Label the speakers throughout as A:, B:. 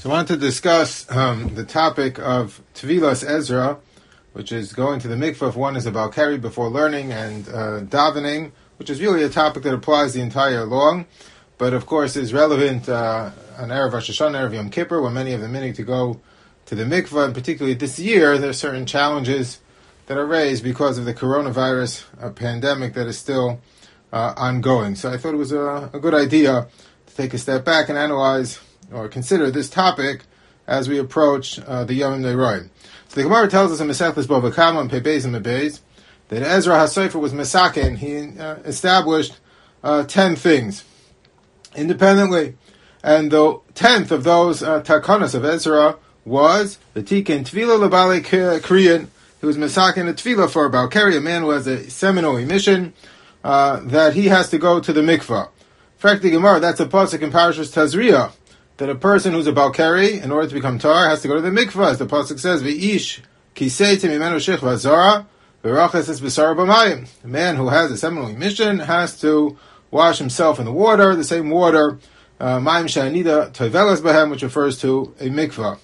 A: So I wanted to discuss the topic of Tevilas Ezra, which is going to the mikvah if one is a Balkari before learning, and davening, which is really a topic that applies the entire long, but of course is relevant on Erev Rosh Hashanah, Erev Yom Kippur, when many of them meaning to go to the mikvah, and particularly this year, there are certain challenges that are raised because of the coronavirus pandemic that is still ongoing. So I thought it was a good idea to take a step back and analyze or consider this topic as we approach the Yom Neroim. So the Gemara tells us in Masechtas Bava Kama and Pei Beis and Beis that Ezra HaSofer was Mesaken. He established 10 things independently, and the 10th of those takanas of Ezra was the Tikkun Tvila Lebali Kriyan. He was Mesaken a Tvila for a Balkari, a man who has a seminal emission that he has to go to the mikvah. Fact the Gemara, that's a pasuk in Parashas Tazria, that a person who's a Balkari, in order to become tar, has to go to the mikvah, as the pasuk says, "V'ish kiseitim imenu shechva zara v'rachas es b'sara b'mayim." The man who has a seminal emission has to wash himself in the water, the same water, mayim she'anida toivelas b'hem, which refers to a mikvah.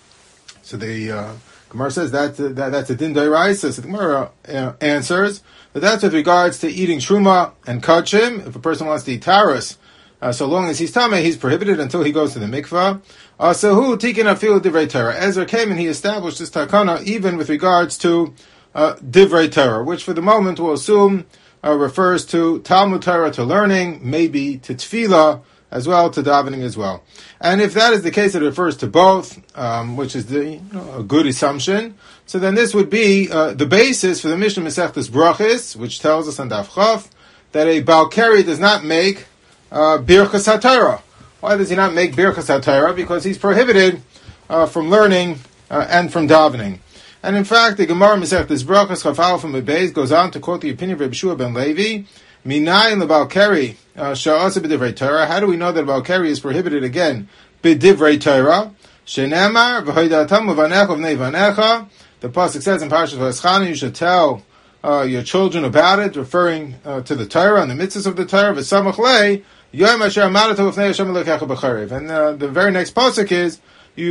A: So the Gemara says that's a din d'oraisa. So the Gemara answers that that's with regards to eating truma and kachim. If a person wants to eat taras, so long as he's tamei, he's prohibited until he goes to the mikvah. So who tikkun afilu divrei Torah? Ezra came and he established this takana even with regards to divrei Torah, which for the moment we'll assume refers to Talmud Torah, to learning, maybe to tefillah as well, to davening as well. And if that is the case, it refers to both, which is a good assumption. So then this would be the basis for the Mishnah Masechtas Brachos, which tells us on Daf Chaf that a Balkari does not make Birchas HaTorah. Why does he not make Birchas HaTorah? Because he's prohibited from learning and from davening. And in fact, the Gemara Masechtas Brachos Chaf Aleph and Beis goes on to quote the opinion of Reb Shua ben Levi, Minayin leBalkari sha'asa b'divrei Torah. How do we know that Balkari is prohibited again b'divrei Torah? Shenemar v'hoidatam uvanecha v'nei vanecha. The pasuk says in Parashat Vayeschanan, you should tell your children about it, referring to the Torah and the mitzvahs of the Torah. V'samach lei yom asher amadatu v'fnei Hashem elokecha b'charev. And the very next pasuk is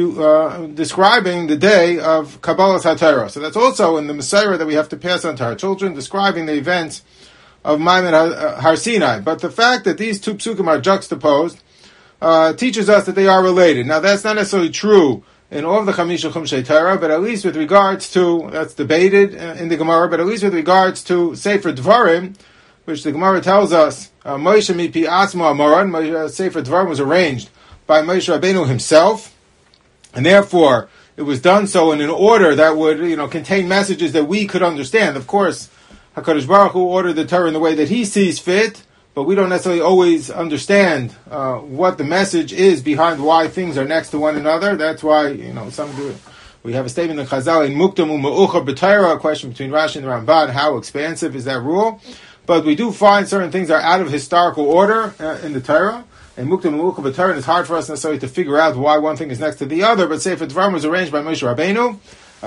A: you describing the day of Kabbalas HaTorah. So that's also in the Messiah that we have to pass on to our children, describing the events of Maimon Har Sinai. But the fact that these two psukim are juxtaposed teaches us that they are related. Now that's not necessarily true in all of the Chamisha Chumshei Torah, but at least with regards to, that's debated in the Gemara, but at least with regards to Sefer Dvarim, which the Gemara tells us, Moshe mipi atzmo amoran, Sefer Dvarim was arranged by Moshe Rabbeinu himself, and therefore it was done so in an order that would, contain messages that we could understand. Of course, HaKadosh Baruch Hu ordered the Torah in the way that He sees fit, but we don't necessarily always understand what the message is behind why things are next to one another. That's why, some do it. We have a statement in Chazal, in Muktam u'Ma'ucha b'Torah, a question between Rashi and Ramban, how expansive is that rule? But we do find certain things are out of historical order in the Torah. And Muktam u'Ma'ucha b'Torah, and it's hard for us necessarily to figure out why one thing is next to the other, but Sefer Dvarim was arranged by Moshe Rabbeinu,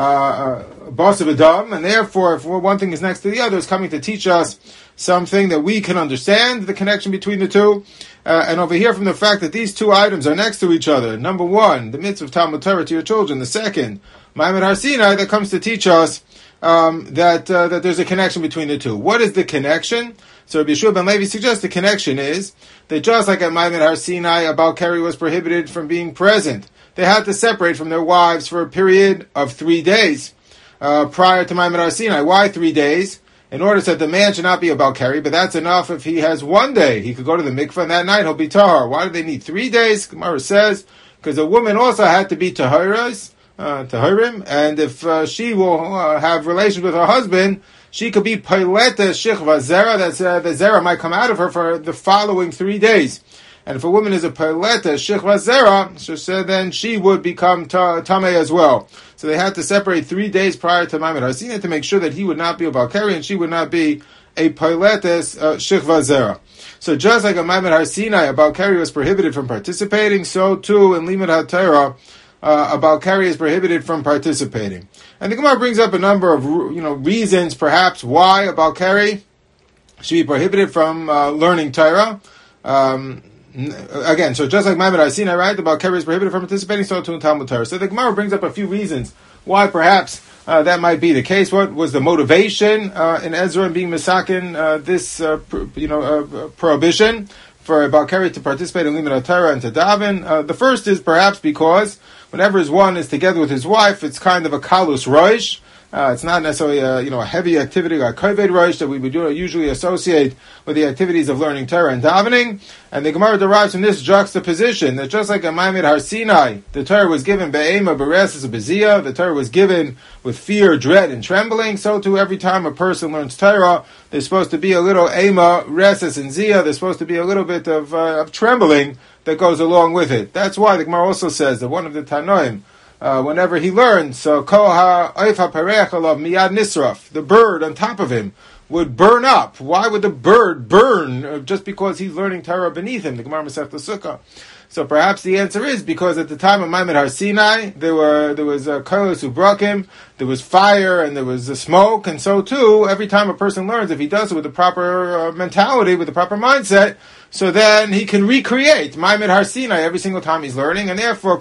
A: boss of Adam, and therefore, if one thing is next to the other, it's coming to teach us something that we can understand, the connection between the two. And over here, from the fact that these two items are next to each other, number one, the mitzvah of Talmud Torah to your children, the second, Maimon Har Sinai, that comes to teach us that there's a connection between the two. What is the connection? So Rabbi Yeshua ben Levi suggests the connection is that just like at Maimon Har Sinai, a Balkari was prohibited from being present. They had to separate from their wives for a period of 3 days prior to Maimon Har Sinai. Why 3 days? In order so that the man should not be a Balkari, but that's enough if he has 1 day. He could go to the mikveh and that night he'll be tahar. Why do they need 3 days? Gemara says, because a woman also had to be taharim, and if she will have relations with her husband, she could be pileta shichva zera, that the zera might come out of her for the following 3 days. And if a woman is a pileta shichva zera, so then she would become tamei as well. So they had to separate 3 days prior to Maimon Har Sinai to make sure that he would not be a Balkari and she would not be a piletes shichva zera. So just like a Maimon Har Sinai, a Balkari was prohibited from participating, so too in Limud HaTorah, a Balkari is prohibited from participating. And the Gemara brings up a number of reasons, perhaps, why a Balkari should be prohibited from learning Torah. again, so just like Maimed Har Sinai, right, the Balkari is prohibited from participating, so too in Talmud Torah. So the Gemara brings up a few reasons why perhaps that might be the case. What was the motivation in Ezra in being Misakin this prohibition for a Balkari to participate in Limud Torah and to daven? The first is perhaps because whenever his one is together with his wife, it's kind of a kalus roish. It's not necessarily a heavy activity like koved rosh that we would usually associate with the activities of learning Torah and davening. And the Gemara derives from this juxtaposition that just like a Maimed Har Sinai, the Torah was given be'ema bereses beziyah, the Torah was given with fear, dread, and trembling. So too, every time a person learns Torah, there's supposed to be a little ema, reses, and ziyah. There's supposed to be a little bit of trembling that goes along with it. That's why the Gemara also says that one of the Tanoim, whenever he learned, so miyad nisraf, the bird on top of him would burn up. Why would the bird burn just because he's learning Torah beneath him? The Gemara Masechta Sukkah. So perhaps the answer is because at the time of Maimed Har Sinai, there was kolos who broke him, there was fire and there was smoke, and so too, every time a person learns, if he does it with the proper mentality, with the proper mindset, so then he can recreate Maimed Har Sinai every single time he's learning, and therefore,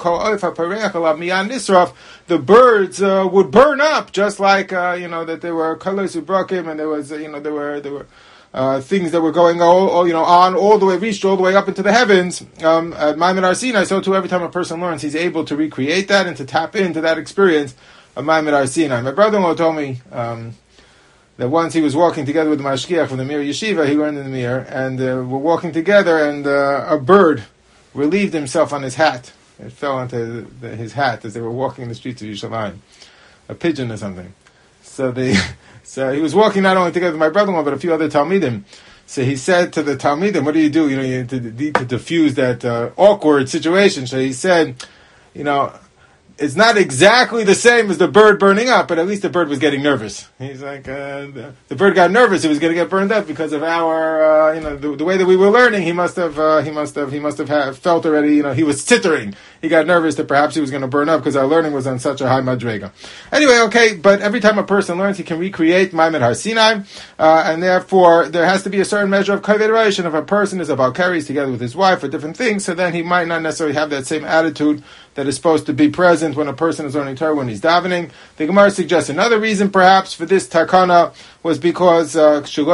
A: the birds would burn up, just like that there were kolos who broke him, and there was there were things that were going on all the way, reached all the way up into the heavens at Maimed Har Sinai. So too, every time a person learns, he's able to recreate that and to tap into that experience of Maimed Har Sinai. My brother-in-law told me that once he was walking together with the mashgiach from the Mir Yeshiva, he learned in the Mir, and we're walking together, and a bird relieved himself on his hat. It fell onto his hat as they were walking in the streets of Yerushalayim. A pigeon or something. So he was walking not only together with my brother-in-law, but a few other Talmidim. So he said to the Talmidim, what do? You need to diffuse that awkward situation. So he said, it's not exactly the same as the bird burning up, but at least the bird was getting nervous. He's like, the bird got nervous; he was going to get burned up because of our, the way that we were learning. He must have felt already. He was tittering. He got nervous that perhaps he was going to burn up because our learning was on such a high madrega. Anyway, okay, but every time a person learns, he can recreate Maimed Har Sinai, and therefore there has to be a certain measure of koved rosh. And if a person is about carries together with his wife for different things, so then he might not necessarily have that same attitude that is supposed to be present when a person is learning Torah when he's davening. The Gemara suggests another reason perhaps for this takana was because in order so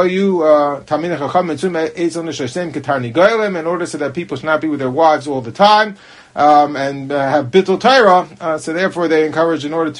A: that people should not be with their wives all the time and have bittul Torah, so therefore they encourage in order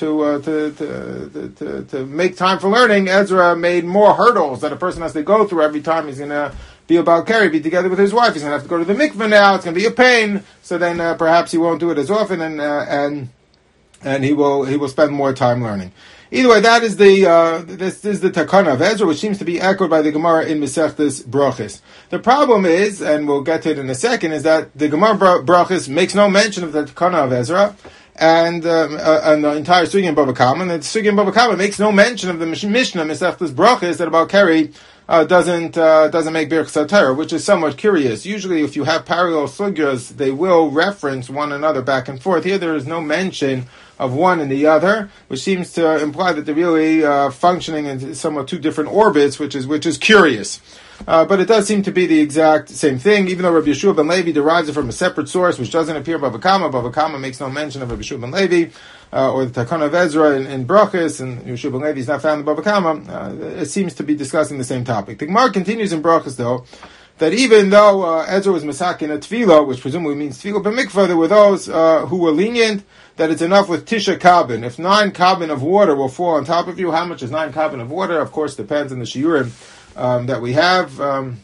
A: to make time for learning. Ezra made more hurdles that a person has to go through every time he's going to be about carry, be together with his wife. He's going to have to go to the mikveh now. It's going to be a pain. So then perhaps he won't do it as often, and he will spend more time learning. Either way, that is this is the takana of Ezra, which seems to be echoed by the Gemara in Masechtas Brachos. The problem is, and we'll get to it in a second, is that the Gemara Brachos makes no mention of the takana of Ezra, and the entire Sugya and Bava Kama, and the Sugya and Bava Kama makes no mention of the Mishnah Masechtas Brachos that about carry doesn't make Birchas Torah, which is somewhat curious. Usually, if you have parallel sugyas, they will reference one another back and forth. Here, there is no mention of one and the other, which seems to imply that they're really functioning in somewhat two different orbits, which is curious. But it does seem to be the exact same thing, even though Rabbi Yeshua ben Levi derives it from a separate source, which doesn't appear in Bava Kama. Bava Kama makes no mention of Rabbi Yeshua ben Levi, or the Takana of Ezra in Brachos, and Yeshua ben Levi is not found in Bava Kama. It seems to be discussing the same topic. The Gemara continues in Brachos, though, that even though Ezra was masakin at Tefillah, which presumably means Tefillah b'mikvah, there were those who were lenient, that it's enough with Tisha Kabin. If 9 kabin of water will fall on top of you, how much is 9 kabin of water? Of course, depends on the shiurim that we have.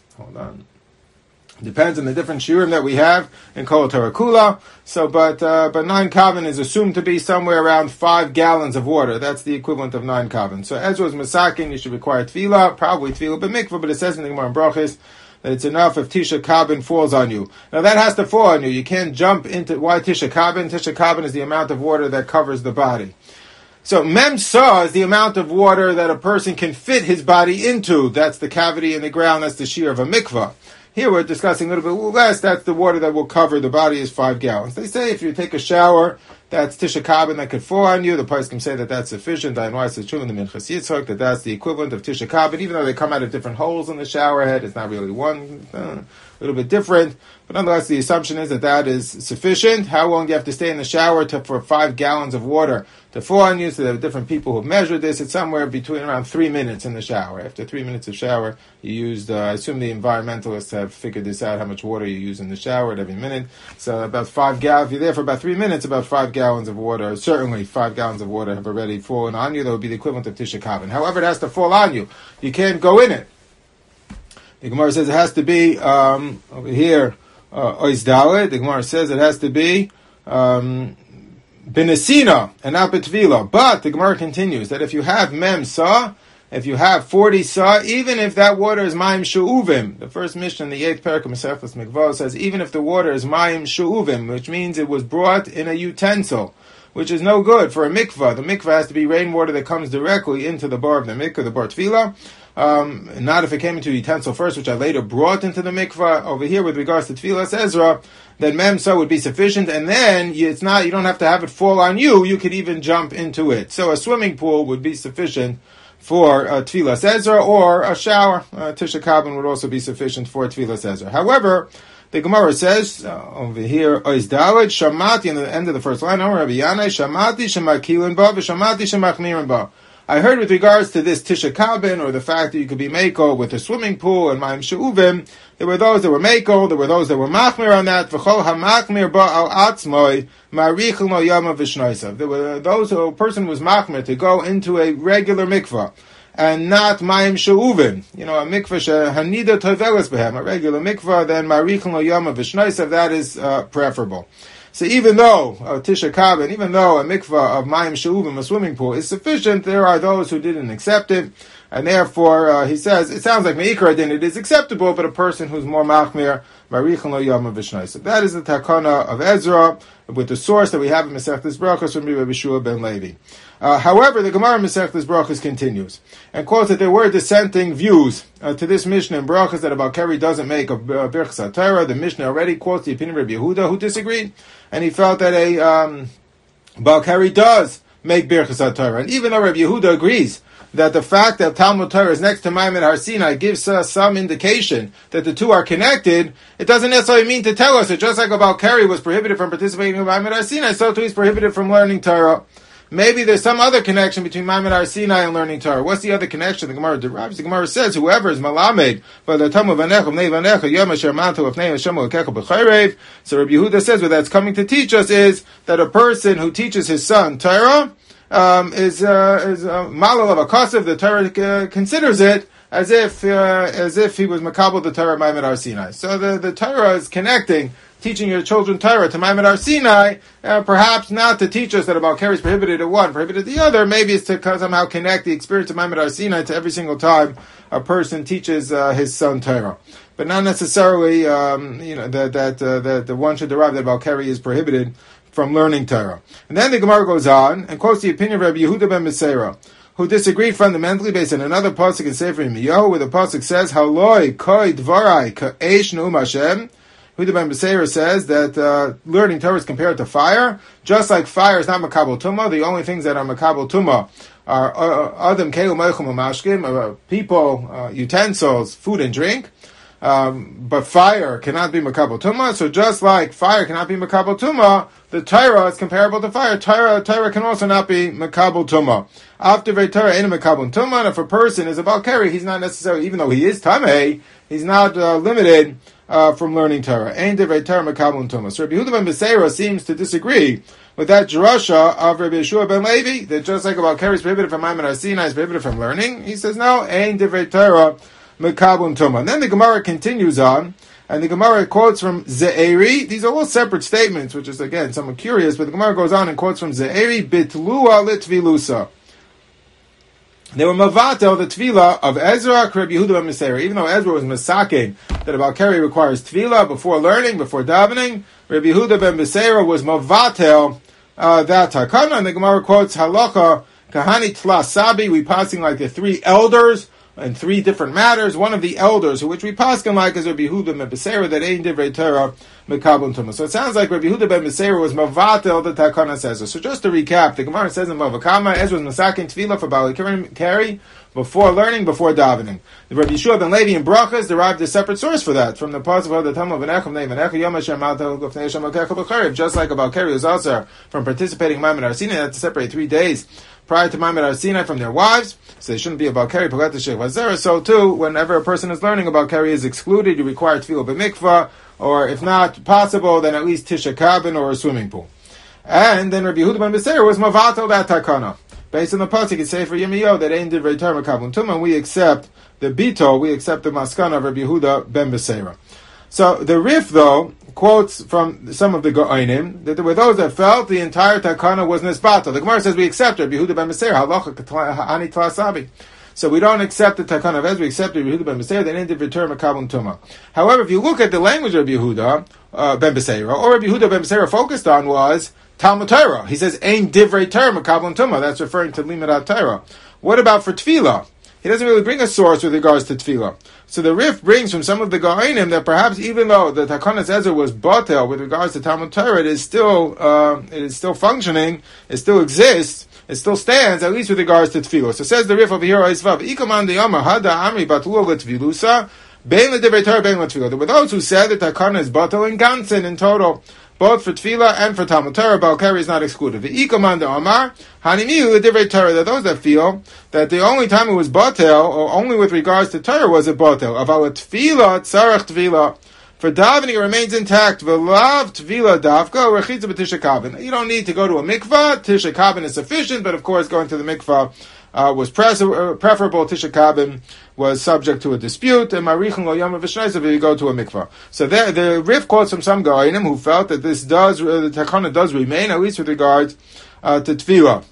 A: Depends on the different shiurim that we have in Kol Torah Kula. So, but 9 kabin is assumed to be somewhere around 5 gallons of water. That's the equivalent of 9 kabin. So Ezra's masakin, you should require Tefillah, probably Tefillah b'mikvah, but it says in the Gemara in Brachos that it's enough if Tisha Kabin falls on you. Now that has to fall on you. You can't jump into, why Tisha Kabin? Tisha Kabin is the amount of water that covers the body. So Mem Sa is the amount of water that a person can fit his body into. That's the cavity in the ground, that's the shear of a mikvah. Here we're discussing a little bit less, that's the water that will cover the body is 5 gallons. They say if you take a shower, that's Tisha Kabin that could fall on you. The Pais can say that that's sufficient. Dayan Weiss is true in the Minchas Yitzchak that that's the equivalent of Tisha Kabin, even though they come out of different holes in the shower head. It's not really one. little bit different. But nonetheless, the assumption is that is sufficient. How long do you have to stay in the shower for 5 gallons of water to fall on you? So there are different people who've measured this. It's somewhere between around 3 minutes in the shower. After 3 minutes of shower, you used, I assume the environmentalists have figured this out, how much water you use in the shower at every minute. So about 5 gallons, if you're there for about 3 minutes, about 5 gallons of water, certainly 5 gallons of water have already fallen on you. That would be the equivalent of Tisha Kabin. However, it has to fall on you. You can't go in it. The Gemara says it has to be, over here, Ois Dalet. The Gemara says it has to be, Benesina and not Betvila. But the Gemara continues that if you have Mem Sa, if you have 40 Sa, even if that water is Mayim She'uvim, the first Mishnah in the 8th parak of Masechtas Mikvah says, even if the water is Mayim She'uvim, which means it was brought in a utensil, which is no good for a mikvah. The mikvah has to be rainwater that comes directly into the bar of the mikvah, the bar tefillah. Not if it came into a utensil first, which I later brought into the mikvah. Over here, with regards to Tfilas Ezra, then memsa would be sufficient, and then you don't have to have it fall on you. You could even jump into it. So a swimming pool would be sufficient for Tfilas Ezra, or a shower. Tisha Kabin would also be sufficient for Tfilas Ezra. However, the Gemara says over here, Ois Dalet, Shamati, in the end of the first line, Rabbi Yanai, Shamati, Shemakilin Ba, Shamati, Shemachmirin Ba. I heard with regards to this Tisha Kabin, or the fact that you could be Mako with a swimming pool and Mayim She'uvim, there were those that were Mako, there were those that were Machmir on that, V'chol HaMachmir Ba Al Atzmoi, Marichel No Yama V'Shnoisav. There were those who a person was Machmir to go into a regular mikvah, and not Mayim She'uvim. A mikvah Hanida Tovelis Behem, a regular mikvah, then Marichel No Yama V'Shnoisav, that is preferable. So even though Tisha Kabin, even though a mikvah of Mayim She'uvim, a swimming pool, is sufficient, there are those who didn't accept it, and therefore he says it sounds like Meikar Din, it is acceptable, but a person who's more machmir, Marichel Lo Yama V'Shnoisav. That is the takana of Ezra, with the source that we have in Masechtas Brachos from Rabbi Shua ben Levi. However, the Gemara in Masechtas Brachos continues and quotes that there were dissenting views to this Mishnah in Brachos that about Keri doesn't make a Birchas HaTorah. The Mishnah already quotes the opinion of Rabbi Yehuda, who disagreed, and he felt that a Baal Keri does make Birchas HaTorah. And even though Rabbi Yehuda agrees that the fact that Talmud Torah is next to Maimon Har Sinai gives us some indication that the two are connected, it doesn't necessarily mean to tell us that just like a Baal Keri was prohibited from participating in Maimon Har Sinai, so too he's prohibited from learning Torah. Maybe there's some other connection between Maimon Har Sinai and learning Torah. What's the other connection? The Gemara derives. The Gemara says, whoever is Malamed, so Rabbi Yehuda says what that's coming to teach us is that a person who teaches his son Torah is malal of a kasev. The Torah considers it as if he was makabel the Torah Maimon Har Sinai. So the Torah is connecting teaching your children Torah to Maimon Har Sinai, perhaps not to teach us that about Keri is prohibited at one, prohibited at the other. Maybe it's to somehow connect the experience of Maimon Har Sinai to every single time a person teaches his son Torah, but not necessarily that one should derive that about Keri is prohibited from learning Torah. And then the Gemara goes on and quotes the opinion of Rabbi Yehuda ben Beseira, who disagreed fundamentally based on another pasuk in Sefer Yirmiyahu, where the pasuk says, "Haloi koi dvarai ka'esh ne'um Hashem." Yehuda ben Beseira says that learning Torah is compared to fire. Just like fire is not makabel tumah, the only things that are makabel tumah are adam keilu meichum umashkim, people, utensils, food and drink. But fire cannot be makabel tumah. So just like fire cannot be makabel tumah, the Torah is comparable to fire. Torah can also not be makabel tumah. After Torah ain't makabel tumah, and if a person is a Baal Keri, he's not necessarily, even though he is tamei, he's not limited from learning Torah. Ain't divrei Torah makabel tumah. So Rabbi Yehuda ben Beseira seems to disagree with that drasha of Rabbi Yeshua ben Levi, that just like a Baal Keri is prohibited from Maimon Har Sinai, is prohibited from learning. He says no, ain't divrei Torah makabel tumah. And then the Gemara continues on, and the Gemara quotes from Ze'eri. These are all separate statements, which is, again, somewhat curious, but the Gemara goes on and quotes from Ze'eri, Bitlua litvilusa. They were mavatel, the tvila of Ezra, Rabbi Yehuda ben Beseira. Even though Ezra was masaking that a Baal Keri requires tvila before learning, before davening, Rabbi Yehuda ben Beseira was mavatel that takana. And the Gemara quotes halacha kahani tla sabi. We passing like the three elders in three different matters. One of the elders, who which we paskin like, is Rabbi Yehuda ben Beseira, that ain't divrei Torah mekabel tumah. So it sounds like Rabbi Yehuda ben Beseira was mavatel the takana says. So just to recap, the Gemara says in Bava Kama, Ezra was masakin tefillah for Baal Keri before learning, before davening. The Rabbi Yeshua ben Levi in Brachas derived a separate source for that, from the pasuk of the Talmud v'necham nei v'necha yom Hashem malta gufnei Hashem alkecha b'charev. Just like about Keri was also from participating in Ma'amad Har Sinai, they had to separate 3 days prior to Ma'amad Har Sinai from their wives, so they shouldn't be about Keri, Pagat Shech Vazera. So too, whenever a person is learning about Keri is excluded, you require tefillah b'mikvah, or if not possible, then at least tisha kabin or a swimming pool. And then Rabbi Yehuda ben Beseira was mavatal that takana. Based on the pasuk, it say for Yirmiyahu that ain't divrei Torah makablim tumah, and we accept the bito, we accept the maskana of Rabbi Yehuda ben Beseira. So the Rif, though, quotes from some of the Go'ainim that there were those that felt the entire takana was nisbata. The Gemara says we accept Rabbi Yehuda ben Beseira, halacha ani tlasabi. So we don't accept the takana of Ezra, we accept Rabbi Yehuda ben Beseira, they didn't return makablim tumah. However, if you look at the language of Rabbi Yehuda ben Beseira, or Rabbi Yehuda ben Beseira focused on was Talmud Torah. He says, Ein divrei Torah makablim tumah. That's referring to Limudat Torah. What about for tefillah? He doesn't really bring a source with regards to tefillah. So the Rif brings from some of the Ga'ainim that perhaps even though the Takanas Ezra was batel with regards to Talmud Torah, it is still functioning, it still exists, it still stands, at least with regards to tefillah. So says the Rif over here, Oisvav, Ikaman de Yama, Hada Amri Batulu L'Tvilusa, Bein L'Divrei Torah, Bein L'Tfilah. There were those who said that Takana is batel in Gansen in total, both for tefillah and for Talmud Torah. Balkari is not excluded. The Ikaman de Amar, Hanimiyu L'Divrei Torah. There are those that feel that the only time it was batel, or only with regards to Torah, was it batel. Aval Tefillah, Tzarech Tefillah. For davening, it remains intact. V'lav Tefillah Davka, Rechitza B'Tisha Kabin. You don't need to go to a mikvah. Tisha Kabin is sufficient, but of course, going to the mikvah was preferable. Tisha Kabin was subject to a dispute, and Marichin Lo Yom V'Shnayis if you go to a mikvah. So there, the Rif quotes from some Ga'ainim who felt that this does, the Takana does remain, at least with regards to Tefillah.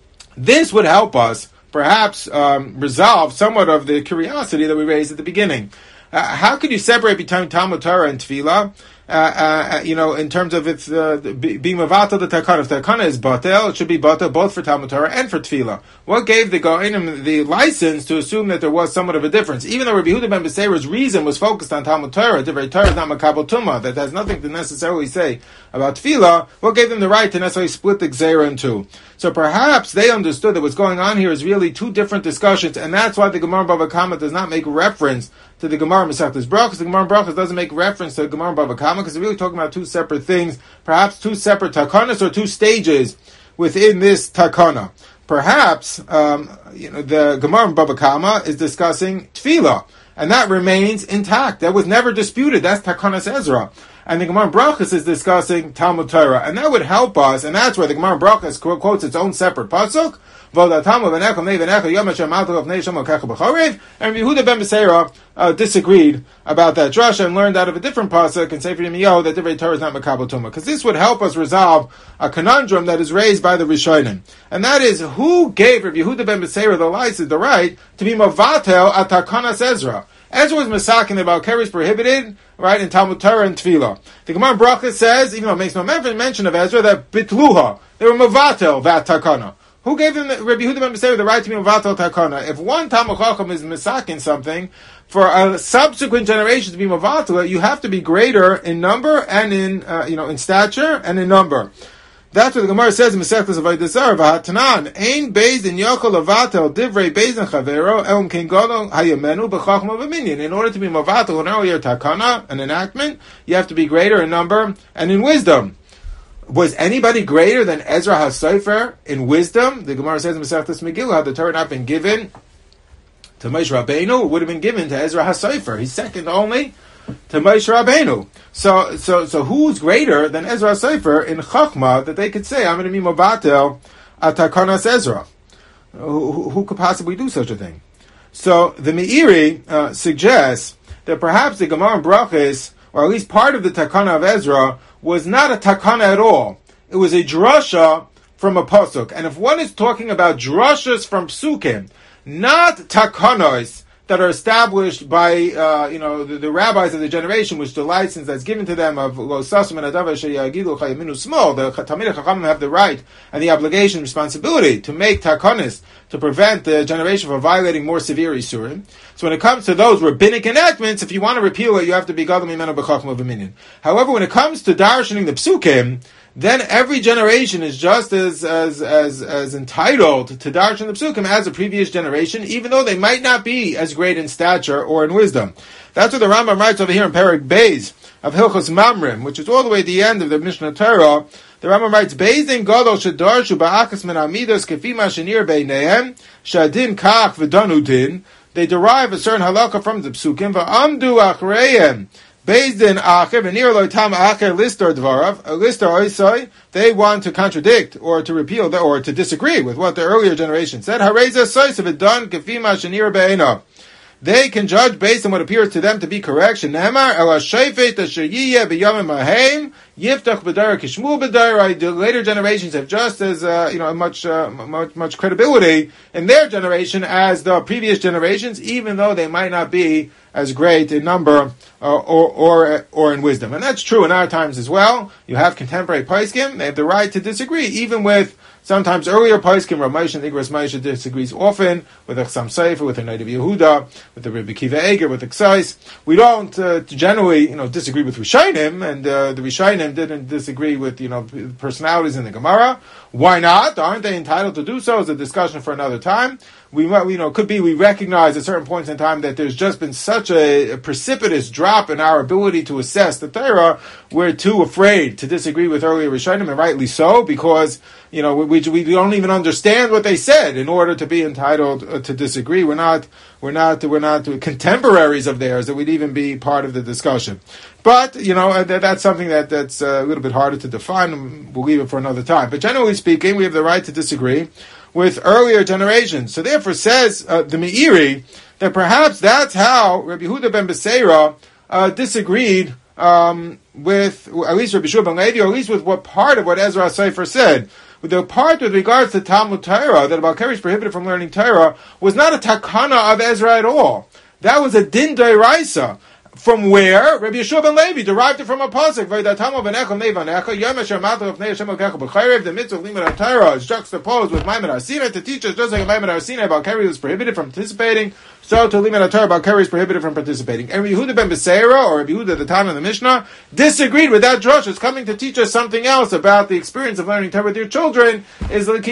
A: This would help us, perhaps, resolve somewhat of the curiosity that we raised at the beginning. How could you separate between Talmud Torah and Tefillah? In terms of its being mavatal the takana. If the takana is batel, it should be batel both for Talmud Torah and for Tefillah. What gave the Go'inim the license to assume that there was somewhat of a difference? Even though Rabbi Yehuda ben Beseira's reason was focused on Talmud Torah, Divrei Torah is not makabel tumah, that has nothing to necessarily say about Tefillah, what gave them the right to necessarily split the Gzeira in two? So perhaps they understood that what's going on here is really two different discussions, and that's why the Gemara Bava Kama does not make reference to the Gemara Masechtas Brachos. The Gemara Brachos doesn't make reference to the Gemara Bava Kama because they're really talking about two separate things, perhaps two separate takanas or two stages within this takana. Perhaps the Gemara Bava Kama is discussing Tefillah, and that remains intact. That was never disputed. That's Takanas Ezra. And the Gemara Brachos is discussing Talmud Torah, and that would help us. And that's where the Gemara Brachos quotes its own separate pasuk. And Yehuda ben Beseira disagreed about that drasha and learned out of a different pasuk and Sefer Yirmiyahu that Divrei Torah is not makabel tumah, because this would help us resolve a conundrum that is raised by the Rishonim, and that is who gave Rabbi Yehuda ben Beseira the license, the right to be mavatel at Takanas Ezra. Ezra was masakin that Balkari is prohibited, right, in Talmud Torah and Tefillah. The Gemara Brachos says, even though it makes no mention of Ezra, that bitluha, they were mavatel that takana. Who gave them, Rabbi Yehuda ben Beseira, the right to be mavatel takana? If one Talmud Chacham is masakin something, for a subsequent generation to be mavatel, you have to be greater in number and in stature and in number. That's what the Gemara says in Masechtas Avodas Zarah. V'hatanan ein beis in yochel lavatel divrei beis in chavero elm ken gadol hayamenu b'chachma v'minyan. In order to be mavatel an earlier takana, an enactment, you have to be greater in number and in wisdom. Was anybody greater than Ezra HaSofer in wisdom? The Gemara says in Masechtas Megillah, had the Torah not been given to Moshe Rabbeinu, it would have been given to Ezra HaSofer. He's second only to Moshe Rabbeinu. So who's greater than Ezra HaSofer in Chachma that they could say, I'm going to be Mavatel at Takanas Ezra? Who could possibly do such a thing? So the Meiri suggests that perhaps the Gemara Brachos, or at least part of the Takana of Ezra, was not a Takana at all. It was a drasha from a pasuk. And if one is talking about drashas from psukim, not takanos that are established by the rabbis of the generation, which the license that's given to them of lo sasum and adava sheyagidu chayaminu small, the Talmidei Chachamim have the right and the obligation, responsibility to make takanis to prevent the generation from violating more severe isurim. So when it comes to those rabbinic enactments, if you want to repeal it, you have to be gadol mimenu b'chachma v'minyan. However, when it comes to darshaning the psukim, then every generation is just as entitled to darshan the psukim as the previous generation, even though they might not be as great in stature or in wisdom. That's what the Rambam writes over here in Perek Beis of Hilchos Mamrim, which is all the way at the end of the Mishnah Torah. The Rambam writes, Bezdin Gadol shedarshu ba'achas min amidos kefi ma shenir beinehem shadin kach v'danu din. They derive a certain halakha from the psukim v'amdu achreihem. Bezdin acher v'nir lo tam acher listar dvarav listar oisai. They want to contradict or to repeal or to disagree with what the earlier generation said. Hareza sois v'dan kefi ma shenir beinehem. They can judge based on what appears to them to be correct. Shenemar ela shayfet asher yiyeh b'yamim hahem yiftach b'dara kishmu b'dara. The later generations have just as much credibility in their generation as the previous generations, even though they might not be as great in number or in wisdom. And that's true in our times as well. You have contemporary poskim; they have the right to disagree, even with sometimes earlier poskim. Rav Moshe and Igros Moshe disagrees often with the Chassam Sofer, with the Noda B'Yehuda, with the Rebbe Kiva Eger, with the Ksais. We don't generally, disagree with Rishonim, and the Rishonim didn't disagree with, personalities in the Gemara. Why not? Aren't they entitled to do so? Is a discussion for another time. We recognize at certain points in time that there's just been such a precipitous drop in our ability to assess the Torah. We're too afraid to disagree with earlier Rishonim, and rightly so, because we don't even understand what they said in order to be entitled to disagree. We're not contemporaries of theirs that would even be part of the discussion. But that's something that's a little bit harder to define. We'll leave it for another time. But generally speaking, we have the right to disagree with earlier generations. So therefore says the Meiri that perhaps that's how Rabbi Yehuda ben Beseira disagreed with at least Rabbi Shua ben Levi, or at least with what part of what Ezra Sofer said. The part with regards to Talmud Torah, that about Keri is prohibited from learning Torah, was not a takana of Ezra at all. That was a din d'oraisa. From where Rabbi Yeshua ben Levi derived it from a pasuk. The mitzvah of limud Torah is juxtaposed with Maimon Arsina to teach us, just like Maimon Arsina about Keri was prohibited from participating, so to limud Torah about Keri is prohibited from participating. And Rabbi Yehuda ben Beseira, or Rabbi Yehuda, the Tana of the Mishnah, disagreed with that drush. It's coming to teach us something else about the experience of learning Torah with your children. Is like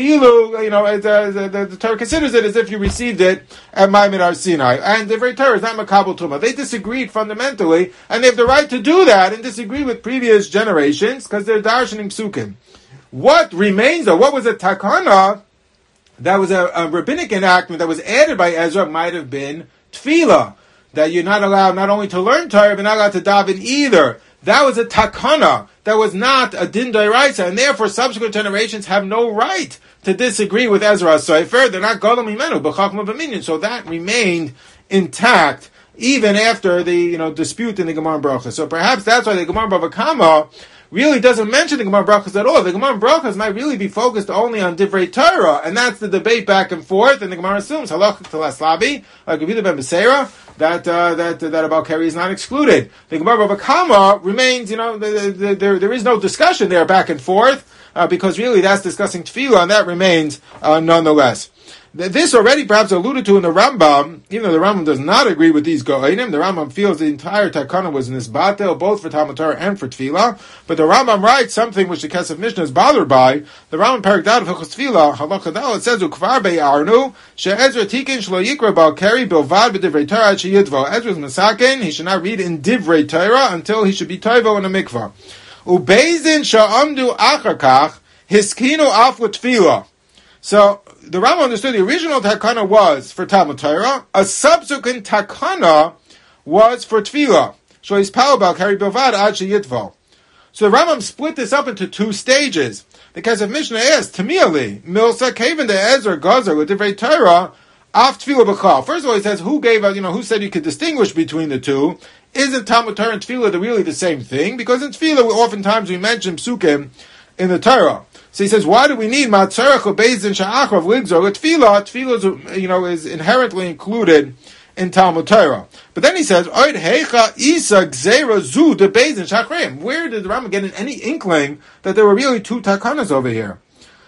A: the Torah considers it as if you received it at Maimon Arsina, and the very Torah is not makabel tuma. They disagreed fundamentally, and they have the right to do that and disagree with previous generations because they're darshaning psukim. What remains, though, what was a takana that was a rabbinic enactment that was added by Ezra, might have been tefillah, that you're not allowed not only to learn Torah, but not allowed to daven either. That was a takana, that was not a din d'oraisa, and therefore subsequent generations have no right to disagree with Ezra Sofer. They're not gadol mimenu b'chachma b'minyan, so that remained intact even after the dispute in the Gemara Brachos. So perhaps that's why the Gemara Bava Kama really doesn't mention the Gemara Brachos at all. The Gemara Brachos might really be focused only on Divrei Torah, and that's the debate back and forth. And the Gemara assumes halach t'laslabi, like Rabbi Yehuda ben Beseira, that about Keri is not excluded. The Gemara Bava Kama remains, there is no discussion there back and forth, because really that's discussing tefillah, and that remains nonetheless. This already perhaps alluded to in the Rambam, even though the Rambam does not agree with these Go'enim. The Rambam feels the entire Takana was in this batel, both for Talmud Torah and for Tefillah. But the Rambam writes something which the Kesef Mishnah is bothered by. The Rambam Perek Dad of Hilchos Tefillah, Halacha Dal, it says, Ukvar be'arnu, she'ezra tikin shlo yikra bal keri bilvad b'divrei Torah ad sheyidvo. Ezra's masakin, he should not read in Divrei Torah until he should be toivo in a mikvah. Ubeizin sha'amdu achakach, hiskinu af l'tefillah. So, the Rambam understood the original takana was for Talmud Torah. A subsequent takana was for tefillah. So he's powerbal kari bilvad ad sheyitvo. So the Rambam split this up into two stages. The Kesef Mishnah asked, Tamiali, Milsa Kaven de Ezra Gazer with Divrei Torah af tefillah b'chal. First of all, he says, who said you could distinguish between the two? Isn't Talmud Torah and tefillah really the same thing? Because in tefillah, oftentimes we mention psukim in the Torah. So he says, why do we need matzarech or beis din sha'achrav ligzor? Tefillah, is inherently included in Talmud Torah. But then he says, oid heicha isa gzeira zu de beis din sha'achreim. Where did the Rambam get in any inkling that there were really two takanas over here?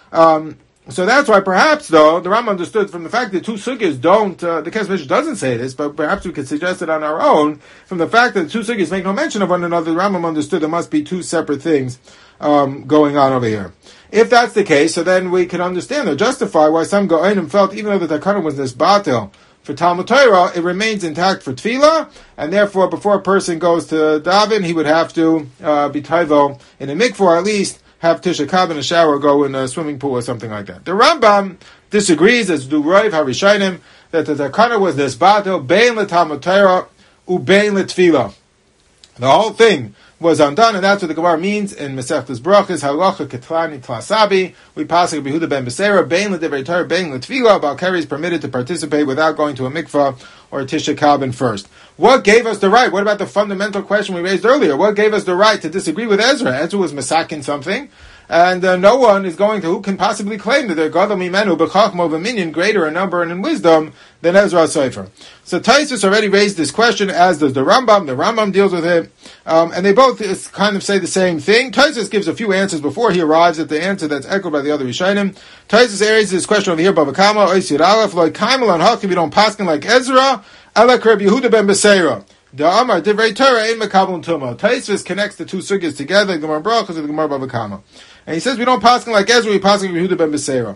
A: So that's why perhaps, though, the Rambam understood from the fact that two sugyas don't, the Kesef Mishnah doesn't say this, but perhaps we could suggest it on our own, from the fact that the two sugyas make no mention of one another, the Rambam understood there must be two separate things going on over here. If that's the case, so then we can understand or justify why some Go'anim felt, even though the Takana was nisbatel for Talmud Torah, it remains intact for Tefillah, and therefore, before a person goes to daven, he would have to be taivo in a mikvah, or at least have Tisha Kab in a shower, go in a swimming pool or something like that. The Rambam disagrees, as do Rav HaRishayim, that the Takana was nisbatel bein l'Talmud Torah ubein l'Tefillah. The whole thing was undone, and that's what the Gemara means in Masechtas Brachos, Halacha Ketlani Tlasabi. We pass it Yehuda ben Beseira, Bein l'Divrei Torah, Bein l'Tefillah. Balkari is permitted to participate without going to a mikvah or a Tisha Kabin first. What gave us the right? What about the fundamental question we raised earlier? What gave us the right to disagree with Ezra? Ezra was masakin something, and no one is going to, who can possibly claim that they're Gadol Mimenu b'chachmo v'minyan, greater in number and in wisdom than Ezra Sofer. So Taisus already raised this question, as does the Rambam. The Rambam deals with it, and they both kind of say the same thing. Taisus gives a few answers before he arrives at the answer that's echoed by the other Rishonim. Taisus raises this question over here, Bava Kama, Ois Yud Aleph, Loi Kaimel on Hak, if you don't paskin like Ezra, Elek Reb Yehuda ben Beseira. The Amar Divrei Torah ein mekabel tuma. Taisus connects the two sugyas together, the Gemara Brachos and the Gemara Bava Kama. And he says we don't paskin like Ezra, we paskin like Yehuda ben Beseira.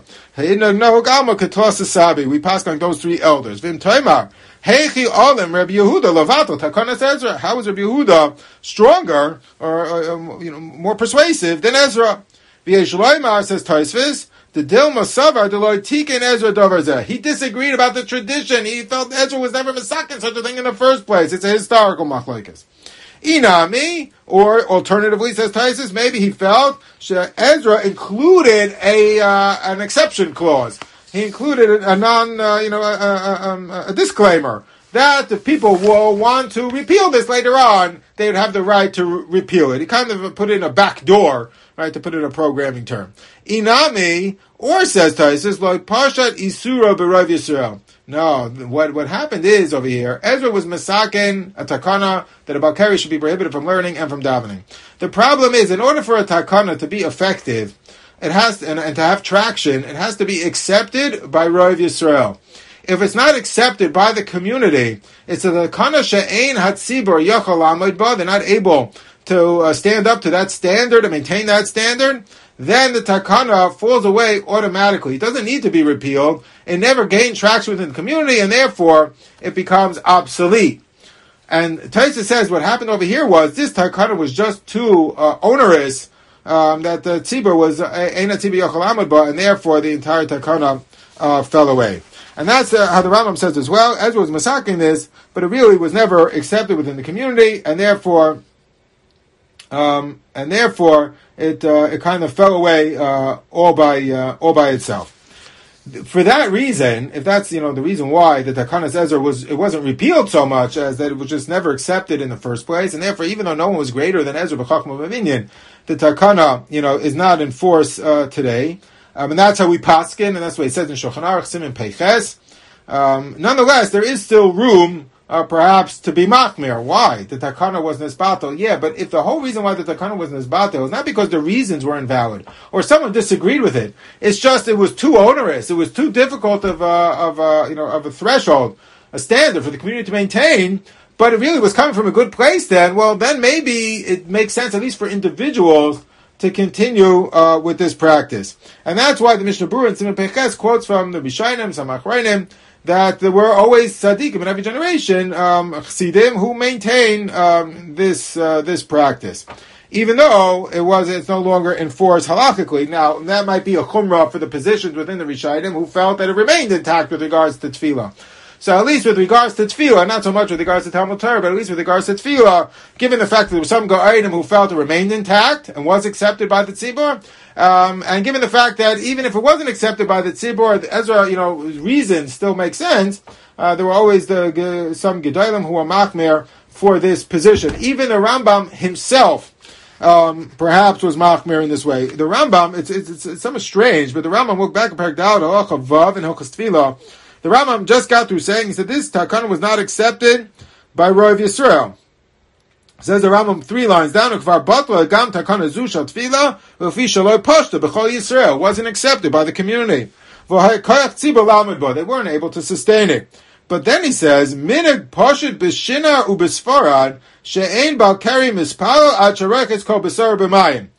A: We paskin like those three elders. Vim Taimar. Heichi Olim Rabbi Yehuda Lavato Takanas Ezra. How is Rabbi Yehuda stronger or more persuasive than Ezra? V'yesh Loimar, says Taisvis, the Dilma Savar Deloy Tiken Ezra Dovarzeh. He disagreed about the tradition. He felt Ezra was never masakin such a thing in the first place. It's a historical machlokes. Inami, or alternatively, says Taisus, maybe he felt Ezra included an exception clause. He included a disclaimer that if people will want to repeal this later on, they would have the right to repeal it. He kind of put in a back door, right, to put in a programming term. Inami, or says Taisus, like Parshat Isura B'Rav Yisrael. No, what happened is over here, Ezra was masaken a takana that a balkari should be prohibited from learning and from davening. The problem is, in order for a takana to be effective, it has to, and to have traction, it has to be accepted by Rav Yisrael. If it's not accepted by the community, it's a takana she'ein hatzibur yachol lamed ba, they're not able to stand up to that standard and maintain that standard, then the takana falls away automatically. It doesn't need to be repealed. It never gained traction within the community, and therefore it becomes obsolete. And Taisa says what happened over here was this takana was just too onerous, that the tzibur was eina tzibur yachol lamed ba, and therefore the entire takana fell away. And that's how the Rambam says as well. Ezra was masaking this, but it really was never accepted within the community, and therefore it kind of fell away all by itself. For that reason, if that's the reason why the Takanas Ezra wasn't repealed so much as that it was just never accepted in the first place, and therefore even though no one was greater than Ezra b'chachma v'minyan, the Takana is not in force today. And that's how we paskin, and that's what it says in Shulchan Aruch Siman Peiches. Nonetheless, there is still room, perhaps, to be machmir. Why? The takana was nisbatel. Yeah, but if the whole reason why the takana was nisbatel is not because the reasons were invalid, or someone disagreed with it, it's just it was too onerous, it was too difficult of a threshold, a standard for the community to maintain, but it really was coming from a good place then, well, then maybe it makes sense, at least for individuals, to continue with this practice. And that's why the Mishnah Berurah in Siman Peiches quotes from the Bishainim, Samach Reinim, that there were always tzaddikim in every generation, chassidim, who maintain this practice. Even though it's no longer enforced halachically. Now, that might be a chumrah for the positions within the Rishayim who felt that it remained intact with regards to tefillah. So at least with regards to tefillah, not so much with regards to Talmud Torah, but at least with regards to tefillah, given the fact that there were some Go'ayim who felt it remained intact and was accepted by the tzibur, and given the fact that even if it wasn't accepted by the tzibur, the Ezra, reasons still make sense, there were always some Gedolim who were machmer for this position. Even the Rambam himself, perhaps was machmer in this way. The Rambam, it's somewhat strange, but the Rambam looked back at Perek Daled, Halacha Vav, and Hilchos Tefillah. The Rambam just got through saying, he said, this takana was not accepted by Rav Yisrael. Says the Rambam 3 lines down, Ukvar Batla Gam Takana Zusha Tefillah, Ufi Shaloi Pashta B'chol Yisrael, wasn't accepted by the community. They weren't able to sustain it. But then he says, Minig Pashit B'Shina U'B'Sfarad, She'ein Balkari Mispalo Ad Sharekes Kol B'Sar B'Mayim.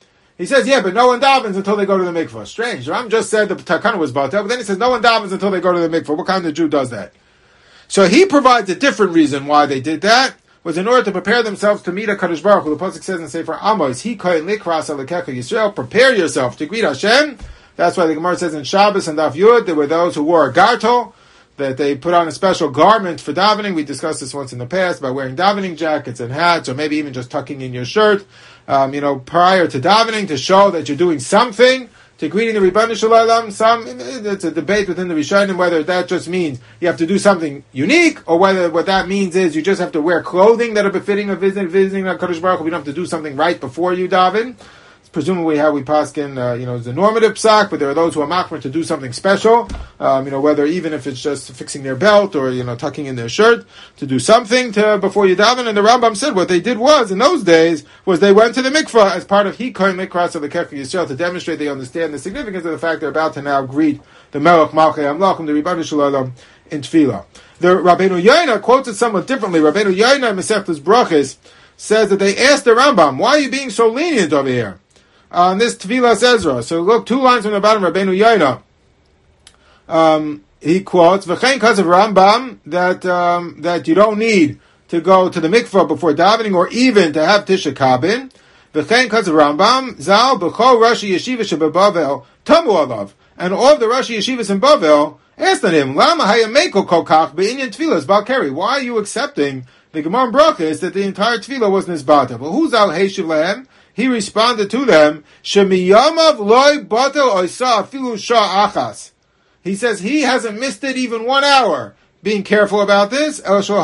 A: He says, yeah, but no one davens until they go to the mikvah. Strange. Ram just said the takana was batel, but then he says no one davens until they go to the mikvah. What kind of Jew does that? So he provides a different reason why they did that, was in order to prepare themselves to meet HaKadosh Baruch Hu. The pasuk says in Sefer Amos, Hi kohen likras alekecha Yisrael, prepare yourself to greet Hashem. That's why the Gemara says in Shabbos and Daf Yud, there were those who wore a gartel, that they put on a special garment for davening. We discussed this once in the past, by wearing davening jackets and hats, or maybe even just tucking in your shirt, prior to davening, to show that you're doing something, to greeting the Ribbon Shalom. It's a debate within the Rishonim whether that just means you have to do something unique, or whether what that means is you just have to wear clothing that are befitting of visiting HaKadosh Baruch Hu. We don't have to do something right before you daven. Presumably how we paskin, is a normative psak, but there are those who are machmer to do something special, whether even if it's just fixing their belt or, tucking in their shirt, to do something before you daven. And the Rambam said what they did was, in those days, was they went to the mikvah as part of Hikoy Mikras of the Kefir Yisrael to demonstrate they understand the significance of the fact they're about to now greet the Melech Malchei Amlachim, the Ribbon Shalom, in Tefillah. The Rabbeinu Yoina quotes it somewhat differently. Rabbeinu Yoina in Masechtas Brachos says that they asked the Rambam, why are you being so lenient over here on this Tevilas Ezra? So look, 2 lines from the bottom, Rabbeinu Yoina. He quotes, V'chein because of Rambam, that you don't need to go to the mikvah before davening, or even to have Tisha Kabin. V'chein because of Rambam, Zal b'chol Rashi Yeshiva shebebavel, Tamu alav. And all of the Rashi Yeshivas in Bavel asked on him, Lama hayameko kol kach be'inyan Tevilas Balkari. Why are you accepting the Gemara Brachos that the entire Tevilah was Nizbata? Well, who's Al Heishiv Lehem? He responded to them, Shemiyamav loy batel oisa afilu shah achas. He says he hasn't missed it even 1 hour. Being careful about this. He says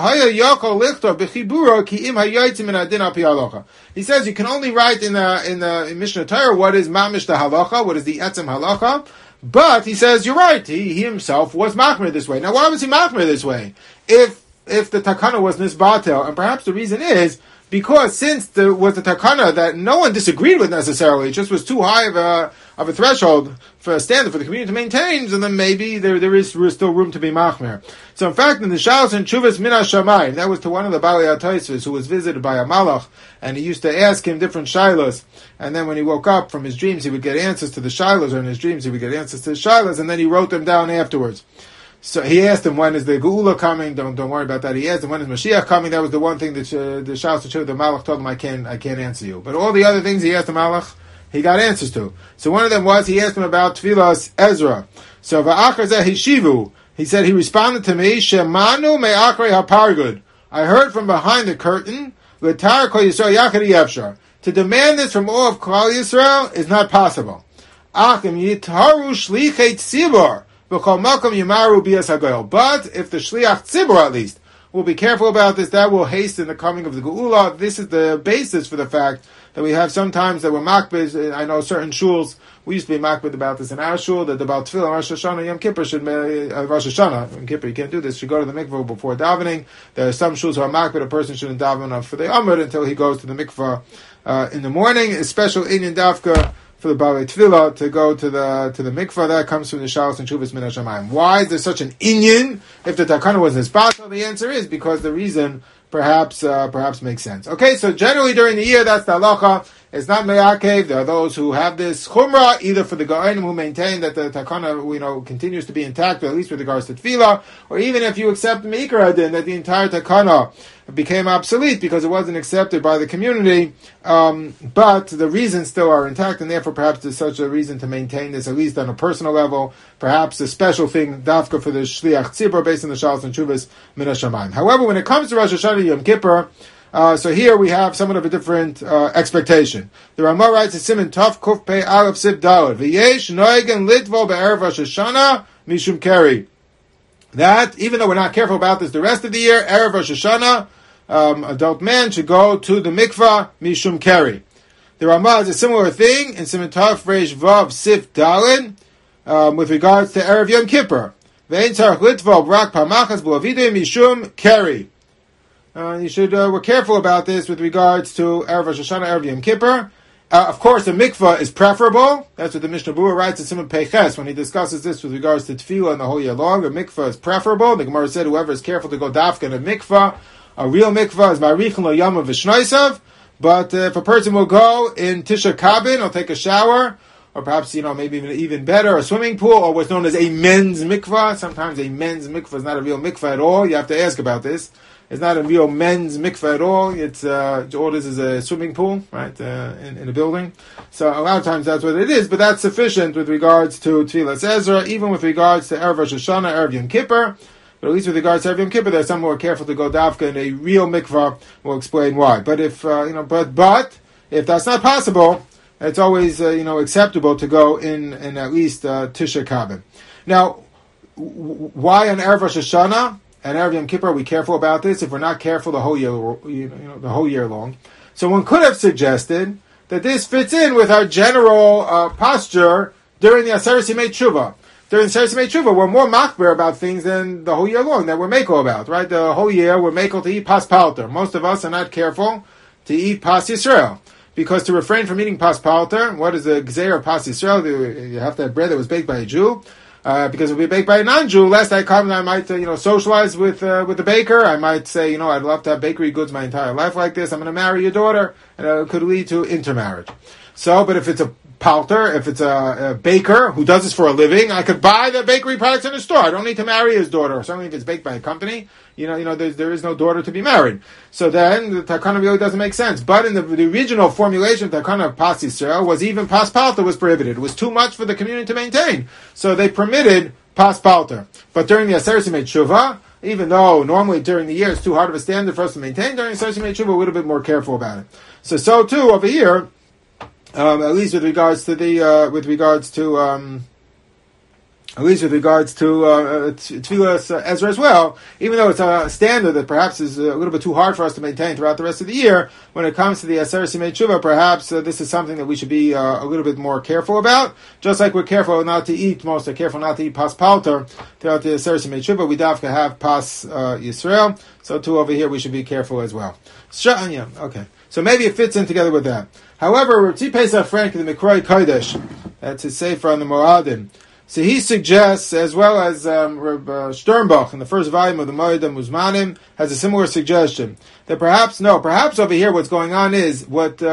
A: you can only write in the Mishnah Torah what is mamish the halacha, what is the etzem halacha. But he says you're right. He himself was machmer this way. Now, why was he machmer this way? If the takana was nisbatel, and perhaps the reason is because since there was a takana that no one disagreed with necessarily, it just was too high of a threshold for a standard for the community to maintain, and then maybe there is still room to be machmer. So in fact, in the Shalos and Chuvas Min HaShamayim, that was to one of the Balei HaTosfos who was visited by a malach, and he used to ask him different shilas, and then when he woke up from his dreams, he would get answers to the shilas, or in his dreams he would get answers to the shilas, and then he wrote them down afterwards. So he asked him, when is the Geula coming? Don't worry about that. He asked him, when is Mashiach coming? That was the one thing that the Shalos and Chuvas, the malach told him, I can't answer you. But all the other things he asked the malach, he got answers to. So one of them was, he asked him about Tevilas Ezra. So va'achar zeh hishivu, he said, he responded to me, Shemanu me'achrei hapargud. I heard from behind the curtain, L'tar kol Yisrael yachad yefshar. To demand this from all of Klal Yisrael is not possible. Achim yitaru shlichei tzibor, v'chol makom yimaru bias hagoyel. But if the shliach tzibor at least will be careful about this, that will hasten the coming of the Geula. This is the basis for the fact that we have sometimes that we're makbid. I know certain shuls, we used to be makbid about this in our shul, that about Tefillah, Rosh Hashanah, Yom Kippur should, Rosh Hashanah, Yom Kippur, you can't do this, should go to the mikvah before davening. There are some shuls who are makbid, a person shouldn't daven for the Amud until he goes to the mikvah in the morning. A special inyan dafka for the Balei Tefillah to go to the mikvah. That comes from the Shalos and Chuvas Min HaShamayim. Why is there such an inyan if the takana was nisbatel? The answer is because the reason perhaps makes sense. Okay, so generally during the year, that's the halacha. It's not me'akev. There are those who have this chumrah, either for the Gaonim who maintain that the takana, continues to be intact, or at least with regards to tefillah, or even if you accept meikar adin, that the entire takana became obsolete because it wasn't accepted by the community, but the reasons still are intact, and therefore perhaps there's such a reason to maintain this, at least on a personal level, perhaps a special thing, dafka for the shliach tzibur, based on the Shalos and Chuvas Min HaShamayim. However, when it comes to Rosh Hashanah Yom Kippur, so here we have somewhat of a different expectation. The Ramah writes in Siman Tov Kuf Pei Aleph Sif Daled, V'yesh noigen litvo be'erev Rosh Hashanah mishum keri. That, even though we're not careful about this the rest of the year, erev Rosh Hashanah, adult man should go to the mikvah mishum keri. The Ramah has a similar thing in Siman Tov Reish Vav Sif Daled with regards to erev Yom Kippur. Ve'en tzarich litvo b'rak pamachas b'lavidei mishum keri. We're careful about this with regards to Erev Rosh Hashanah, Erev Yom Kippur. Of course, a mikvah is preferable. That's what the Mishnah Berurah writes in Siman Peiches when he discusses this with regards to tefillah and the whole year long. A mikvah is preferable. The Gemara said whoever is careful to go dafka in a mikvah, a real mikvah is ma'arichin lo yamav v'shnoisav. But if a person will go in Tisha Kabin, or take a shower, or perhaps, maybe even better, a swimming pool, or what's known as a men's mikvah. Sometimes a men's mikvah is not a real mikvah at all. You have to ask about this. It's not a real men's mikvah at all. It's all this is a swimming pool, right, in a building. So a lot of times that's what it is, but that's sufficient with regards to Tfilas Ezra, even with regards to Erev Rosh Hashanah, Erev Yom Kippur. But at least with regards to Erev Yom Kippur, there's some more careful to go dafka in a real mikvah. We'll explain why. But if but if that's not possible, it's always acceptable to go in at least Tisha Kabin. Now, why on Erev Rosh Hashanah and Erev Yom Kippur are we careful about this? If we're not careful the whole year, the whole year long, so one could have suggested that this fits in with our general posture during the Aseret Yimei Tshuva. During the Aseret Yimei Tshuva, we're more machber about things than the whole year long that we're meko about, right? The whole year we're meko to eat pas palter. Most of us are not careful to eat pas Yisrael. Because to refrain from eating pas palter, what is the gzeir of pas Yisrael? You have to have bread that was baked by a Jew. Because if we baked by a non-Jew, lest I come and I might, socialize with the baker. I might say, I'd love to have bakery goods my entire life like this. I'm going to marry your daughter, and it could lead to intermarriage. So, but if it's a palter, if it's a baker who does this for a living, I could buy the bakery products in the store. I don't need to marry his daughter. Certainly if it's baked by a company, there is no daughter to be married. So then the takana really doesn't make sense. But in the original formulation of the takana of pas Yisrael was even pas palter was prohibited. It was too much for the community to maintain. So they permitted pas palter. But during the Aseret Yimei Tshuva, even though normally during the year it's too hard of a standard for us to maintain, during the Aseret Yimei Tshuva we're a little bit more careful about it. So too over here, at least with regards to Tfilas Ezra as well, even though it's a standard that perhaps is a little bit too hard for us to maintain throughout the rest of the year, when it comes to the Aseret Yimei Tshuva, perhaps this is something that we should be a little bit more careful about. Just like we're careful not to eat, most are careful not to eat pas palter throughout the Aseret Yimei Tshuva, we have to have pas Yisrael. So too over here we should be careful as well. Okay. So maybe it fits in together with that. However, Ritzi Pesach Frank in the Mikroi Kodesh, that's his sefer on the Moradim. So he suggests, as well as Reb Sternbach in the first volume of the Moedim Uzmanim, has a similar suggestion that perhaps over here what's going on is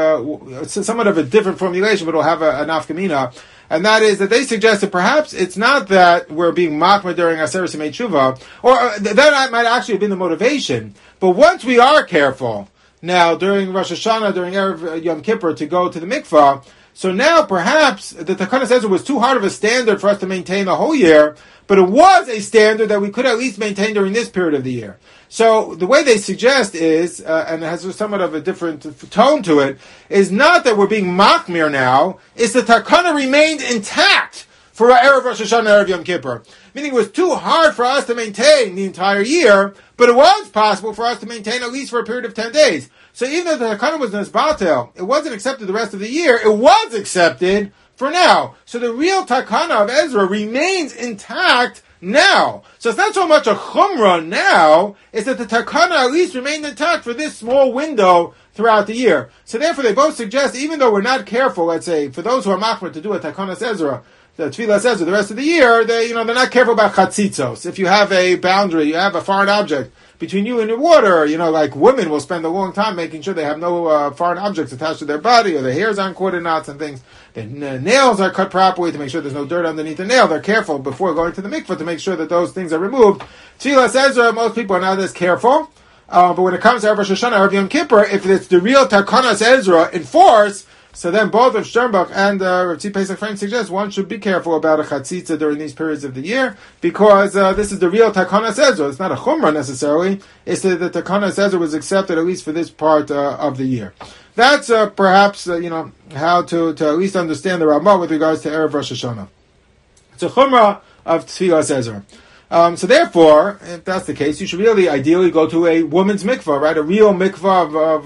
A: somewhat of a different formulation, but it'll have an nafkamina, and that is that they suggest that perhaps it's not that we're being machmir during Aseret Yimei Tshuva, or that might actually have been the motivation. But once we are careful now during Rosh Hashanah, during Erev Yom Kippur, to go to the mikvah, so now perhaps the Takana says it was too hard of a standard for us to maintain the whole year, but it was a standard that we could at least maintain during this period of the year. So the way they suggest is, and it has somewhat of a different tone to it, is not that we're being machmir now, it's the Takana remained intact for Erev Rosh Hashanah, Erev Yom Kippur. Meaning it was too hard for us to maintain the entire year, but it was possible for us to maintain at least for a period of 10 days. So even though the Takana was Nesbatel, it wasn't accepted the rest of the year, it was accepted for now. So the real Takana of Ezra remains intact now. So it's not so much a Chumrah now, it's that the Takana at least remained intact for this small window throughout the year. So therefore they both suggest, even though we're not careful, let's say, for those who are machmir to do a Takana Ezra, the Tfilas Ezra, the rest of the year, they're not careful about chatzitzos. If you have a boundary, you have a foreign object between you and your water, like women will spend a long time making sure they have no foreign objects attached to their body, or their hairs aren't caught in knots and things. Their nails are cut properly to make sure there's no dirt underneath the nail. They're careful before going to the mikvah to make sure that those things are removed. Tfilas Ezra, most people are not as careful. But when it comes to Erev Rosh Hashanah, Erev Yom Kippur, if it's the real Takanas Ezra in force, so then both of Sternbach and Rav Tzvi Pesach Frank suggest one should be careful about a chatzitza during these periods of the year, because this is the real Takanas Ezra. It's not a chumrah necessarily. It's that the Takanas Ezra was accepted at least for this part of the year. That's perhaps how to at least understand the Ramah with regards to Erev Rosh Hashanah. It's a chumrah of Tfilas Ezra. So therefore, if that's the case, you should really ideally go to a woman's mikvah, right? A real mikvah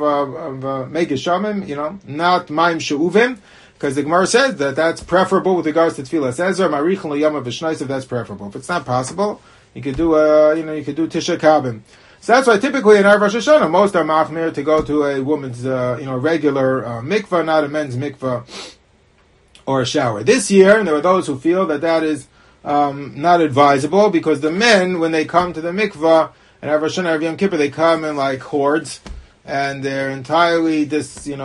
A: of Megish Shamim, not Maim She'uvim, because the Gemara says that that's preferable with regards to Tfilas Ezra, Marichon L'Yom V'Shnais, if that's preferable. If it's not possible, you could do Tisha Kabim. So that's why typically in Erev Rosh Hashanah, most are machmir to go to a woman's, regular mikvah, not a men's mikvah or a shower. This year, there are those who feel that is not advisable, because the men, when they come to the mikvah and Erev Rosh Hashanah, Erev Yom Kippur, they come in like hordes, and they're entirely they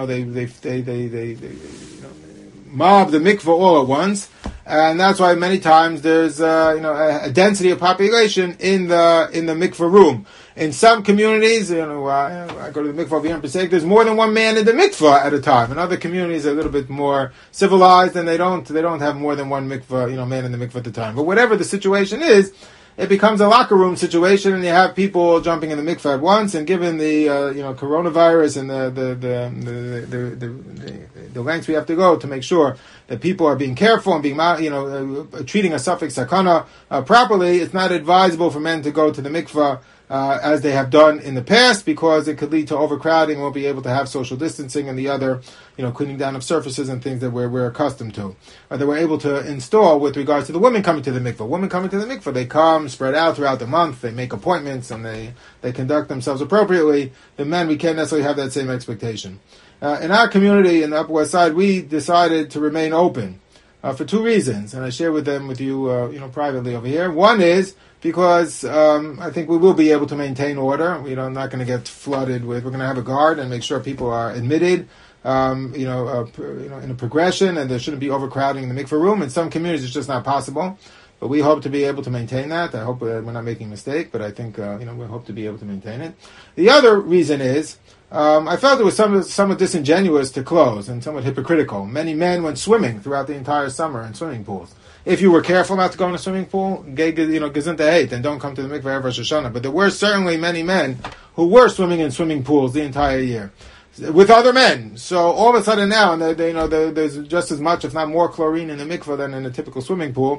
A: mob the mikveh all at once, and that's why many times there's a density of population in the mikveh room. In some communities, I go to the mikveh over here in Passaic, there's more than one man in the mikveh at a time. In other communities, are a little bit more civilized, and they don't have more than one mikveh, man in the mikveh at a time. But whatever the situation is, it becomes a locker room situation, and you have people jumping in the mikveh at once. And given the coronavirus and the lengths we have to go to make sure that people are being careful and being treating a suffix sakana properly, it's not advisable for men to go to the mikveh as they have done in the past, because it could lead to overcrowding. Won't be able to have social distancing and the other, cleaning down of surfaces and things that we're accustomed to, or that we're able to install with regards to the women coming to the mikveh. Women coming to the mikveh, they come spread out throughout the month. They make appointments and they conduct themselves appropriately. The men, we can't necessarily have that same expectation. In our community in the Upper West Side, we decided to remain open for two reasons, and I share with you, privately over here. One is because I think we will be able to maintain order. I'm not going to get flooded with. We're going to have a guard and make sure people are admitted, in a progression, and there shouldn't be overcrowding in the mikveh room. In some communities, it's just not possible, but we hope to be able to maintain that. I hope we're not making a mistake, but I think we hope to be able to maintain it. The other reason is I felt it was somewhat disingenuous to close and somewhat hypocritical. Many men went swimming throughout the entire summer in swimming pools. If you were careful not to go in a swimming pool, gesund hate, and don't come to the mikveh erev Rosh Hashanah. But there were certainly many men who were swimming in swimming pools the entire year with other men. So all of a sudden now, and there's just as much, if not more, chlorine in the mikveh than in a typical swimming pool.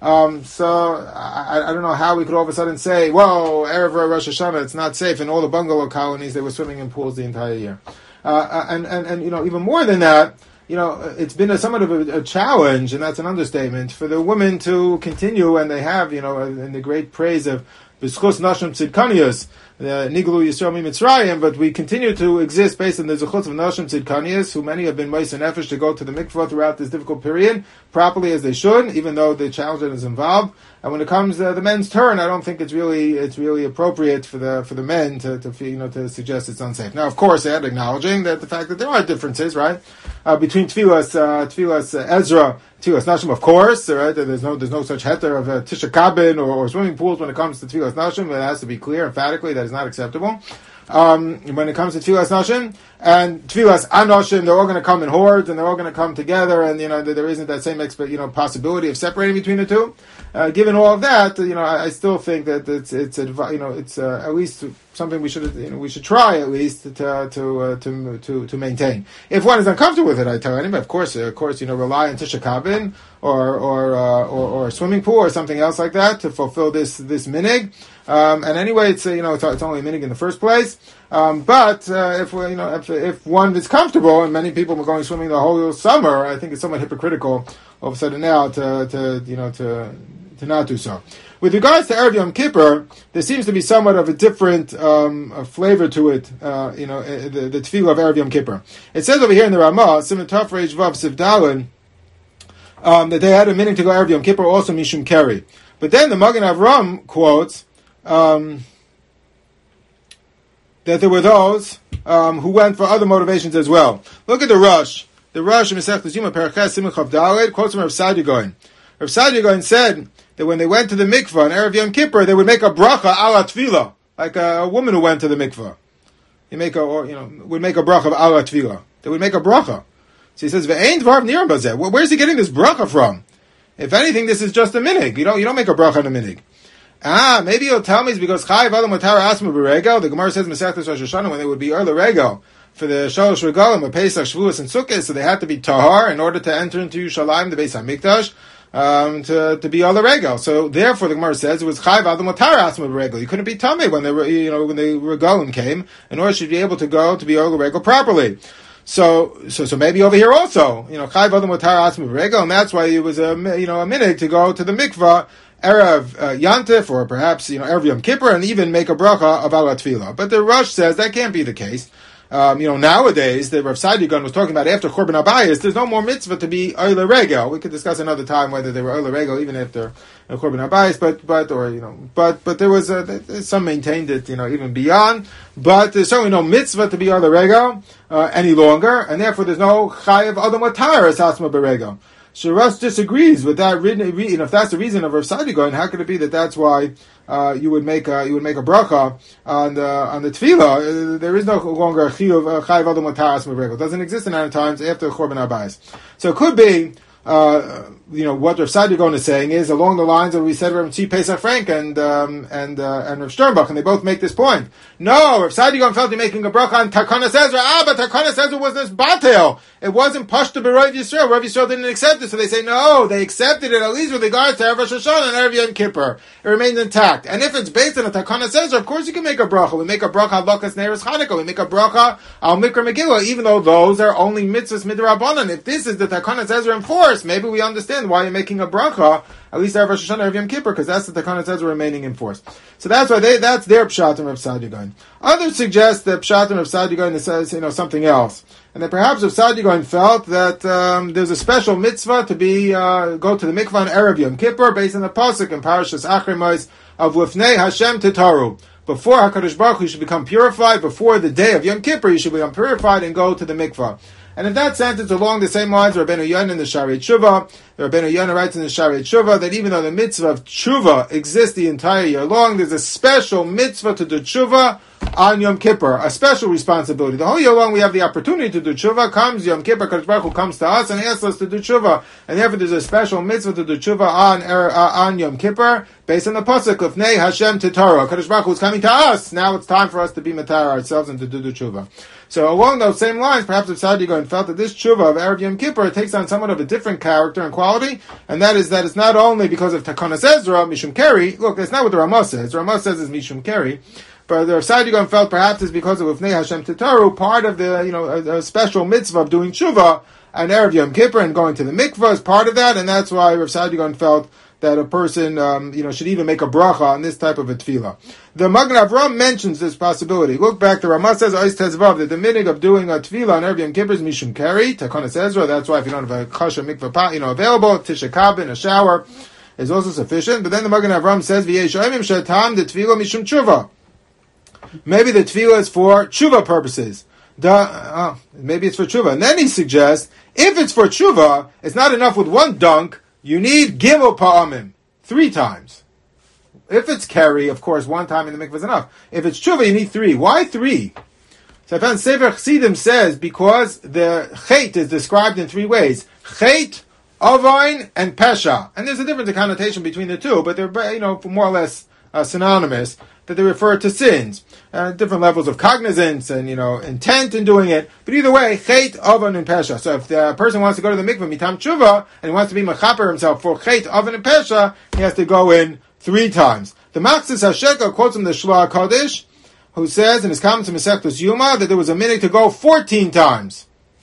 A: So I don't know how we could all of a sudden say, "Whoa, erev Rosh Hashanah, it's not safe." In all the bungalow colonies, they were swimming in pools the entire year, and even more than that. It's been somewhat of a challenge, and that's an understatement, for the women to continue, and they have, in the great praise of B'schus Nashim Tzidkanios, Niglu Yisrael Mitzrayim, but we continue to exist based on the Zechutz of Nashim Tzidkanios, who many have been Ma'aseh Nefesh to go to the mikvah throughout this difficult period, properly as they should, even though the challenge that is involved. And when it comes to the men's turn, I don't think it's really appropriate for the men to suggest it's unsafe. Now, of course, acknowledging that the fact that there are differences, right, between Tfilas Ezra, Tfilas Nashim, of course, right. There's no such heter of Tisha Kabin or swimming pools when it comes to Tfilas Nashim. It has to be clear emphatically that is not acceptable. When it comes to Tfilas Nashim and Tfilas Anoshim, they're all going to come in hordes and they're all going to come together, and there isn't that same possibility of separating between the two. Given all of that, I still think that it's at least something we should try at least to maintain. If one is uncomfortable with it, I tell anybody, of course, rely on Tisha Kabin or a swimming pool or something else like that to fulfill this minig. And anyway, it's only a minig in the first place. But if one is comfortable, and many people were going swimming the whole summer, I think it's somewhat hypocritical all of a sudden now to not do so. With regards to Erev Yom Kippur, there seems to be somewhat of a different flavor to it. The tefillah of Erev Yom Kippur. It says over here in the Ramah, Siman Tov Reish Vav Siv Dalin, that they had a meaning to go Erev Yom Kippur also Mishum Keri. But then the Magen Avram quotes that there were those who went for other motivations as well. Look at the Rosh. The Rosh in Masechtas Yoma Perches Siman Chav Daled quotes from Rav Saadia Gaon. Rav Saadia Gaon said that when they went to the mikvah on Erev Yom Kippur, they would make a bracha ala tefillah, like a woman who went to the mikvah. Would make a bracha of ala tefillah. They would make a bracha. So he says, "Ve'ein dvar niram bazeh." Where's he getting this bracha from? If anything, this is just a minig. You don't make a bracha on a minig. Maybe you'll tell me it's because Chayiv Adam Matar Asma B'Regel. The Gemara says Masechtas Rosh Hashanah when they would be early regel for the Shalosh Regalim, or Pesach, Shavuos, and Sukkot, so they had to be tahar in order to enter into Yerushalayim, the Beis Hamikdash, to be early regel. So therefore, the Gemara says it was Chayiv Adam Matar Asma B'Regel. You couldn't be tamei when they were, when the regalim came, in order to be able to go to be early regel properly. So maybe over here also, Chayiv Adam Matar Asma B'Regel, and that's why it was a minhag to go to the mikvah Erev Yantif, or perhaps Erev Yom Kippur, and even make a bracha of Ala Tefillah. But the Rosh says that can't be the case. Nowadays, the Rav Sadigan was talking about after Churban Abayis, there's no more mitzvah to be Oile Regel. We could discuss another time whether they were Oile Regel even after Churban Abayis, but there was some maintained it, even beyond. But there's certainly no mitzvah to be Oile Regel any longer, and therefore there's no Chayav Adam Matar as Asma Beregel. Shiras disagrees with that. If that's the reason of Rav Sadigan, how could it be that that's why you would make a bracha on the tefillah? There is no longer a chiyuv chayav adam mataras meregel. It doesn't exist in our times after Churban Abayis. So it could be. What Rav Sadigan is saying is along the lines of what we said Rav Tzvi Pesach Frank and Rav Sternbach, and they both make this point. No, Rav Sadigan felt he's making a bracha on Takanas Ezra. But Takanas Ezra was this batel. It wasn't Pashta B'Rav Yisrael. Rav Yisrael didn't accept it, so they say no. They accepted it at least with regards to Erev Rosh Hashanah and Erev Yom Kippur. It remains intact. And if it's based on a Takanas Ezra, of course you can make a bracha. We make a bracha on Lakas Neiros Chanukah. We make a bracha on Mikra Megillah, even though those are only mitzvahs midrabanan. If this is the Takanas Ezra in force, maybe we understand why you're making a bracha, at least Erev Rosh Hashanah, Erev Yom Kippur, because that's the Takanas Ezra remaining in force. So that's why that's their pshat and Rav Sadigan. Others suggest that pshat and Rav Sadigan says, something else. And that perhaps Rav Sadigan felt that there's a special mitzvah to go to the mikvah on Erev Yom Kippur based on the pasuk in Parashas Achrei Mos of Lifnei Hashem Titaru. Before HaKadosh Baruch Hu, you should become purified. Before the day of Yom Kippur, you should become purified and go to the mikvah. And in that sense, it's along the same lines of Rabbeinu Yonah in the Sharei Tshuva. Rabbeinu Yonah writes in the Sharei Tshuva that even though the mitzvah of Tshuva exists the entire year long, there's a special mitzvah to do Tshuva on Yom Kippur, a special responsibility. The whole year long we have the opportunity to do Tshuva. Comes Yom Kippur, Kadosh Baruch Hu comes to us and asks us to do Tshuva. And therefore there's a special mitzvah to do Tshuva on Yom Kippur, based on the pasuk, Lifnei Hashem Titaru. Kadosh Baruch Hu is coming to us. Now it's time for us to be matar ourselves and to do the Tshuva. So along those same lines, perhaps if Sadigan felt that this tshuva of Erev Yom Kippur takes on somewhat of a different character and quality, and that is that it's not only because of Takanas Ezra, Mishum Keri. Look, that's not what the Ramah says. The Ramah says it's Mishum Keri. But the Sadigan felt perhaps it's because of Lifnei Hashem Titaru, part of the, a special mitzvah of doing tshuva and Erev Yom Kippur and going to the mikvah is part of that, and that's why Rav Sadigan felt that a person, should even make a bracha on this type of a tefillah. The Magen Avraham mentions this possibility. Look back, the Ramah says, Ois Tezvav, that the minig of doing a tefillah on Erev Yom Kippur is Mishum Keri, Takanas Ezra. That's why if you don't have a kasha mikvah pot, available, Tisha Kabin, a shower, is also sufficient. But then the Magen Avraham says, V'yesh Oimim Shetam, the tefillah Mishum Tshuva. Maybe the tefillah is for tshuva purposes. Maybe it's for tshuva. And then he suggests, if it's for tshuva, it's not enough with one dunk, you need gimel pa'amim, 3 times. If it's keri, of course, 1 time in the mikvah is enough. If it's tshuva, you need 3. Why 3? So I found Sefer Chassidim says because the chet is described in 3 ways: chet, avain, and pesha. And there's a different connotation between the two, but they're more or less synonymous. That they refer to sins, different levels of cognizance and intent in doing it. But either way, chet, avan, and pesha. So if the person wants to go to the mikveh mitam tshuva and he wants to be mechaper himself for chet, avan, and pesha, he has to go in 3 times. The Machzis HaShekel quotes from the Shloah Kodesh, who says in his comment to Masechtas Yuma that there was a minig to go 14 times.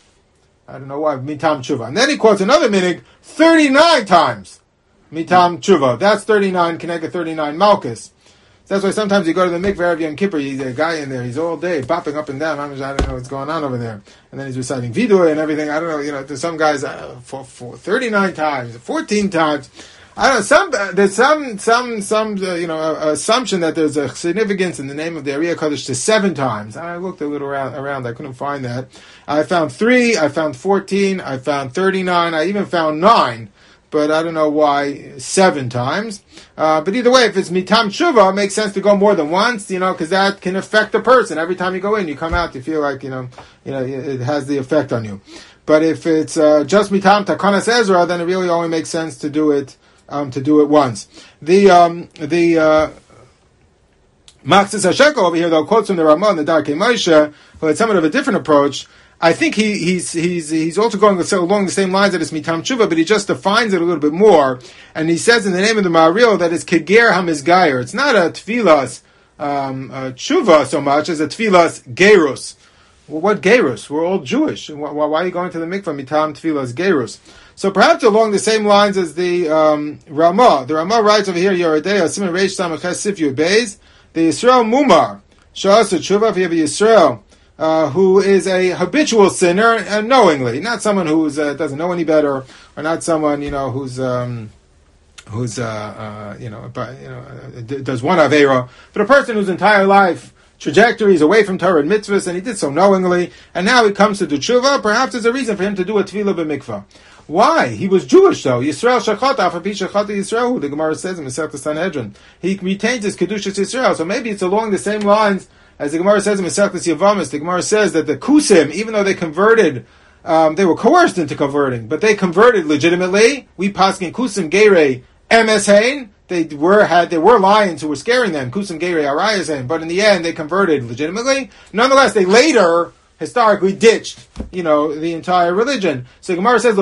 A: I don't know why mitam tshuva. And then he quotes another minig 39 times mitam tshuva. That's 39 connected 39 malchus. That's why sometimes you go to the mikveh Erev Yom Kippur, there's a guy in there, he's all day bopping up and down. I don't know what's going on over there. And then he's reciting vidui and everything. I don't know, there's some guys for 39 times, 14 times. I don't know, there's some assumption that there's a significance in the name of the Ariya Kodesh to 7 times. I looked a little around, I couldn't find that. I found 3, I found 14, I found 39, I even found 9. But I don't know why 7 times. But either way, if it's mitam tshuva, it makes sense to go more than once, because that can affect the person. Every time you go in, you come out, you feel like, it has the effect on you. But if it's just mitam takanas Ezra, then it really only makes sense to do it once. The Machzis HaShekel over here, though, quotes from the Ramah and the Darkei Moshe, who had somewhat of a different approach. I think he's also going along the same lines that it's mitam tshuva, but he just defines it a little bit more. And he says in the name of the Ma'aril that it's keger hamizgayer. It's not a tefillas tshuva so much as a tefillas gerus. Well, what gerus? We're all Jewish. Why are you going to the mikvah mitam tefillas gerus? So perhaps along the same lines as the Ramah. The Ramah writes over here, Yoredei Siman Reish Samaches Sif Yud Beis, the Yisrael Mumar Sha'asa Tshuva. If you have a Yisrael who is a habitual sinner knowingly, not someone who doesn't know any better, or not someone who's does one avera, but a person whose entire life trajectory is away from Torah and mitzvahs, and he did so knowingly, and now he comes to do tshuva. Perhaps there's a reason for him to do a tefillah b'mikvah. Why? He was Jewish though. Yisrael shachata, afapi shachata Yisrael. The Gemara says in Masechta Sanhedrin, he retains his kedushas Yisrael. So maybe it's along the same lines as the Gemara says in Masechta Yavamis. The Gemara says that the Kusim, even though they converted, they were coerced into converting, but they converted legitimately. We paskin Kusim Geirei Emes Hain. They were lions who were scaring them. Kusim Geirei Arayas Hain. But in the end, they converted legitimately. Nonetheless, they later historically ditched, the entire religion. So Gemara says,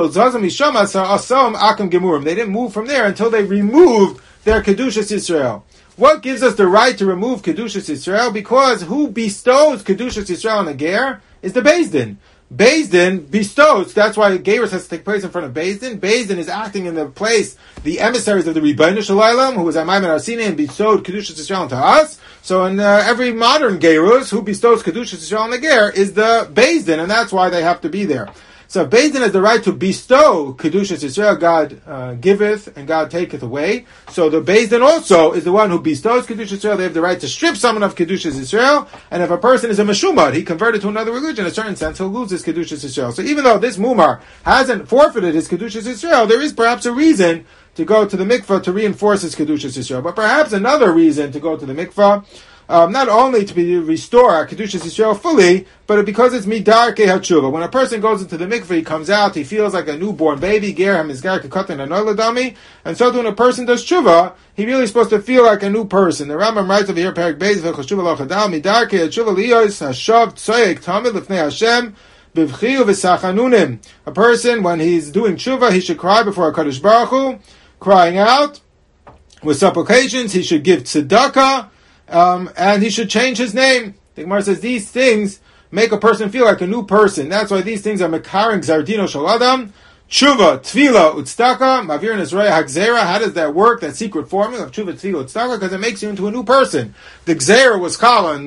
A: they didn't move from there until they removed their Kedushas Yisrael. What gives us the right to remove Kedushas Yisrael? Because who bestows Kedushas Yisrael on a ger is the Beis Din. Beis Din bestows, that's why Gerus has to take place in front of Beis Din. Beis Din is acting in the place, the emissaries of the Rebbeinu Shalom, who was Amayim and Arsini and bestowed Kedushas Yisrael to us. So in every modern Gerus, who bestows Kedushas Yisrael on the ger is the Beis Din, and that's why they have to be there. So Beis Din has the right to bestow Kedushas Yisrael. God giveth and God taketh away. So the Beis Din also is the one who bestows Kedushas Yisrael. They have the right to strip someone of Kedushas Yisrael. And if a person is a Meshumad, he converted to another religion, in a certain sense, he'll lose his Kedushas Yisrael. So even though this Mumar hasn't forfeited his Kedushas Yisrael, there is perhaps a reason to go to the mikvah to reinforce his Kedushas Yisrael. But perhaps another reason to go to the mikvah, not only to restore our Kedushas Yisrael fully, but because it's midarkei hatshuva. When a person goes into the mikveh, he comes out, he feels like a newborn baby, ger hamizgar kekatan anoiladami, and so when a person does tshuva, he really is supposed to feel like a new person. The Rambam writes over here, Perik Beis v'chashuva lochadam, midarkei hatshuva liyos hashav tzoyek tamid lifnei Hashem, bivchiu v'sachanunim. A person, when he's doing tshuva, he should cry before HaKadosh Baruch Hu, crying out with supplications. He should give tzedakah, and he should change his name. The Gemara says these things make a person feel like a new person. That's why these things are mekaring zardino shel adam, tshuva, tefila, utstaka, mavir nezraya hagzera. How does that work? That secret formula of tshuva, tefila, utstaka, because it makes you into a new person. The gzera was called on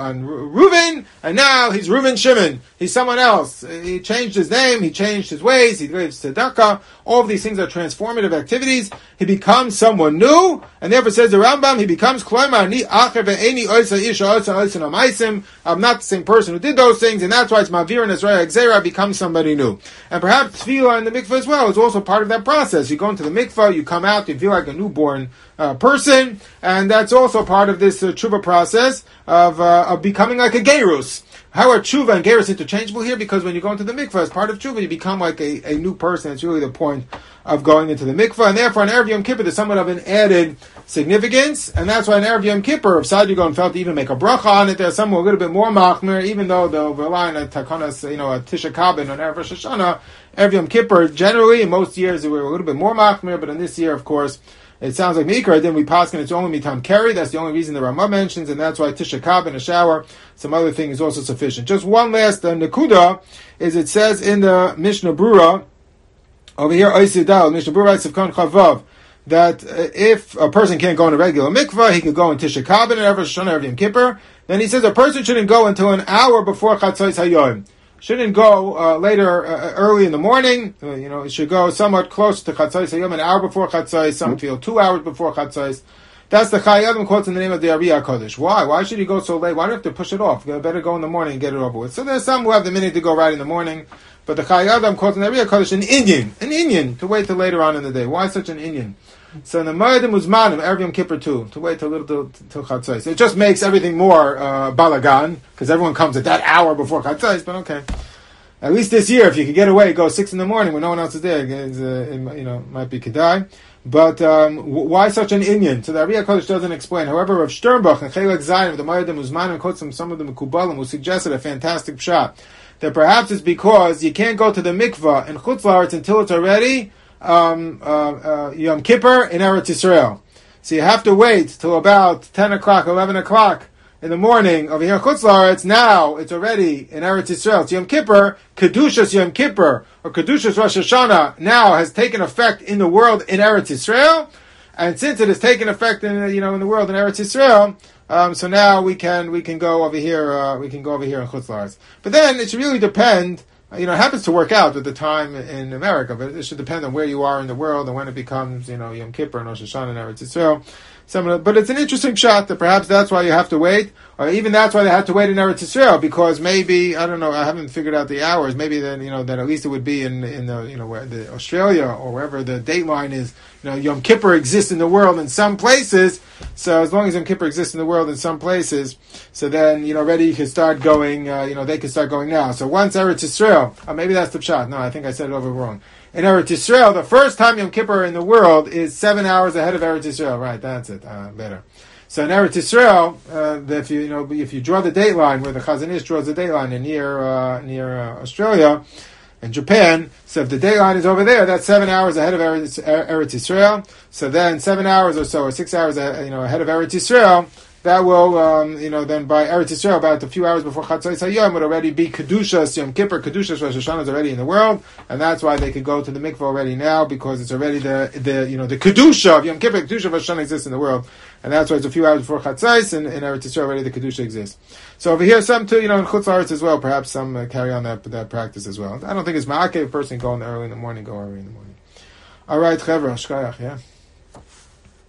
A: Reuven, and now he's Reuven Shimon. He's someone else. He changed his name, he changed his ways, he gave tzedakah. All of these things are transformative activities. He becomes someone new, and therefore says the Rambam, he becomes kloimar ni acher ve'eni oisa isha oisa oisa nomaisim. I'm not the same person who did those things, and that's why it's mavir and Ezraya Gzera, becomes somebody new. And perhaps tefillah in the mikveh as well is also part of that process. You go into the mikveh, you come out, you feel like a newborn person, and that's also part of this tshuva process of becoming like a gerus. How are tshuva and gerus interchangeable here? Because when you go into the mikveh, as part of tshuva, you become like a new person. It's really the point of going into the mikveh, and therefore on Erev Yom Kippur there's somewhat of an added significance, and that's why on Erev Yom Kippur, if Sad Yugon felt to even make a bracha on it, there's some a little bit more machmir, even though they'll rely on a takanas, a Tisha Kabin on Erev Rosh Hashanah. Erev Yom Kippur, generally, in most years, they were a little bit more machmir, but in this year, of course, it sounds like Mikra, then we pass and it's only mitam keri. That's the only reason the Ramah mentions, and that's why Tisha Kab in a shower, some other thing is also sufficient. Just one last Nakuda is it says in the Mishnah Brura, over here, Oisidal, Mishnah Brura Sivkon Chavav, that if a person can't go in a regular mikvah, he could go in Tisha Kab and Erev Shana Erev Yom Kippur. Then he says a person shouldn't go until an hour before Chatzos Hayoim. Shouldn't go later, early in the morning. It should go somewhat close to Chatzos Hayom, an hour before Chatzos. Some feel 2 hours before Chatzos. That's the Chai Adam quotes in the name of the Ariyah Kodesh. Why? Why should he go so late? Why do you have to push it off? You better go in the morning and get it over with. So there's some who have the minute to go right in the morning, but the Chai Adam quotes in the Ariyah Kodesh an Indian to wait till later on in the day. Why such an Indian? So in the Moedim Uzmanim, Erev Yom Kippur too, to wait till Chatzos. It just makes everything more balagan, because everyone comes at that hour before Chatzos, but okay. At least this year, if you could get away, go 6 a.m. when no one else is there, it might be Kedai. But why such an Inyan? So the Ariyah Kodesh doesn't explain. However, Rav Sternbach and Chelek Zayin of the Moedim Uzmanim quotes some of the Mekubalim who suggested a fantastic shot, that perhaps it's because you can't go to the mikvah in Chutz La'aretz until it's already Yom Kippur in Eretz Yisrael. So you have to wait till about 10 o'clock, 11 o'clock in the morning over here in Chutz La'aretz. Now it's already in Eretz Yisrael. It's Yom Kippur, Kedushas Yom Kippur, or Kedushas Rosh Hashanah now has taken effect in the world in Eretz Yisrael. And since it has taken effect in the world in Eretz Yisrael, So now we can go over here. We can go over here in Chutz La'aretz. But then it should really depend. It happens to work out with the time in America, but it should depend on where you are in the world and when it becomes, Yom Kippur and Rosh Hashanah and Eretz Yisrael. But it's an interesting shot that perhaps that's why you have to wait, or even that's why they had to wait in Eretz Yisrael, because maybe, I don't know, I haven't figured out the hours, maybe then, that at least it would be in where the Australia or wherever the date line is, Yom Kippur exists in the world in some places, so as long as Yom Kippur exists in the world in some places, so then, already you can start going, they can start going now. So once Eretz Yisrael, maybe that's the pshat, no, I think I said it over wrong. In Eretz Yisrael, the first time Yom Kippur in the world is 7 hours ahead of Eretz Yisrael. Right, that's it. Better. So in Eretz Yisrael, if you draw the date line where the Chazon Ish draws the date line near Australia and Japan, so if the date line is over there, that's 7 hours ahead of Eretz Yisrael. So then 7 hours or so, or 6 hours, ahead of Eretz Yisrael. That will, then by Eretz Yisrael, about a few hours before Chatzos Hayom, would already be Kedushas Yom Kippur. Kedushas Rosh Hashanah is already in the world, and that's why they could go to the mikvah already now, because it's already the Kedusha of Yom Kippur. Kedusha of Rosh Hashanah exists in the world, and that's why it's a few hours before Chatzos, and in Eretz Yisrael already the Kedusha exists. So over here, some too, in Chutz La'aretz as well, perhaps some carry on that practice as well. I don't think it's ma'akev, a person going early in the morning, go early in the morning. All right, Chevra, Shkayach, yeah.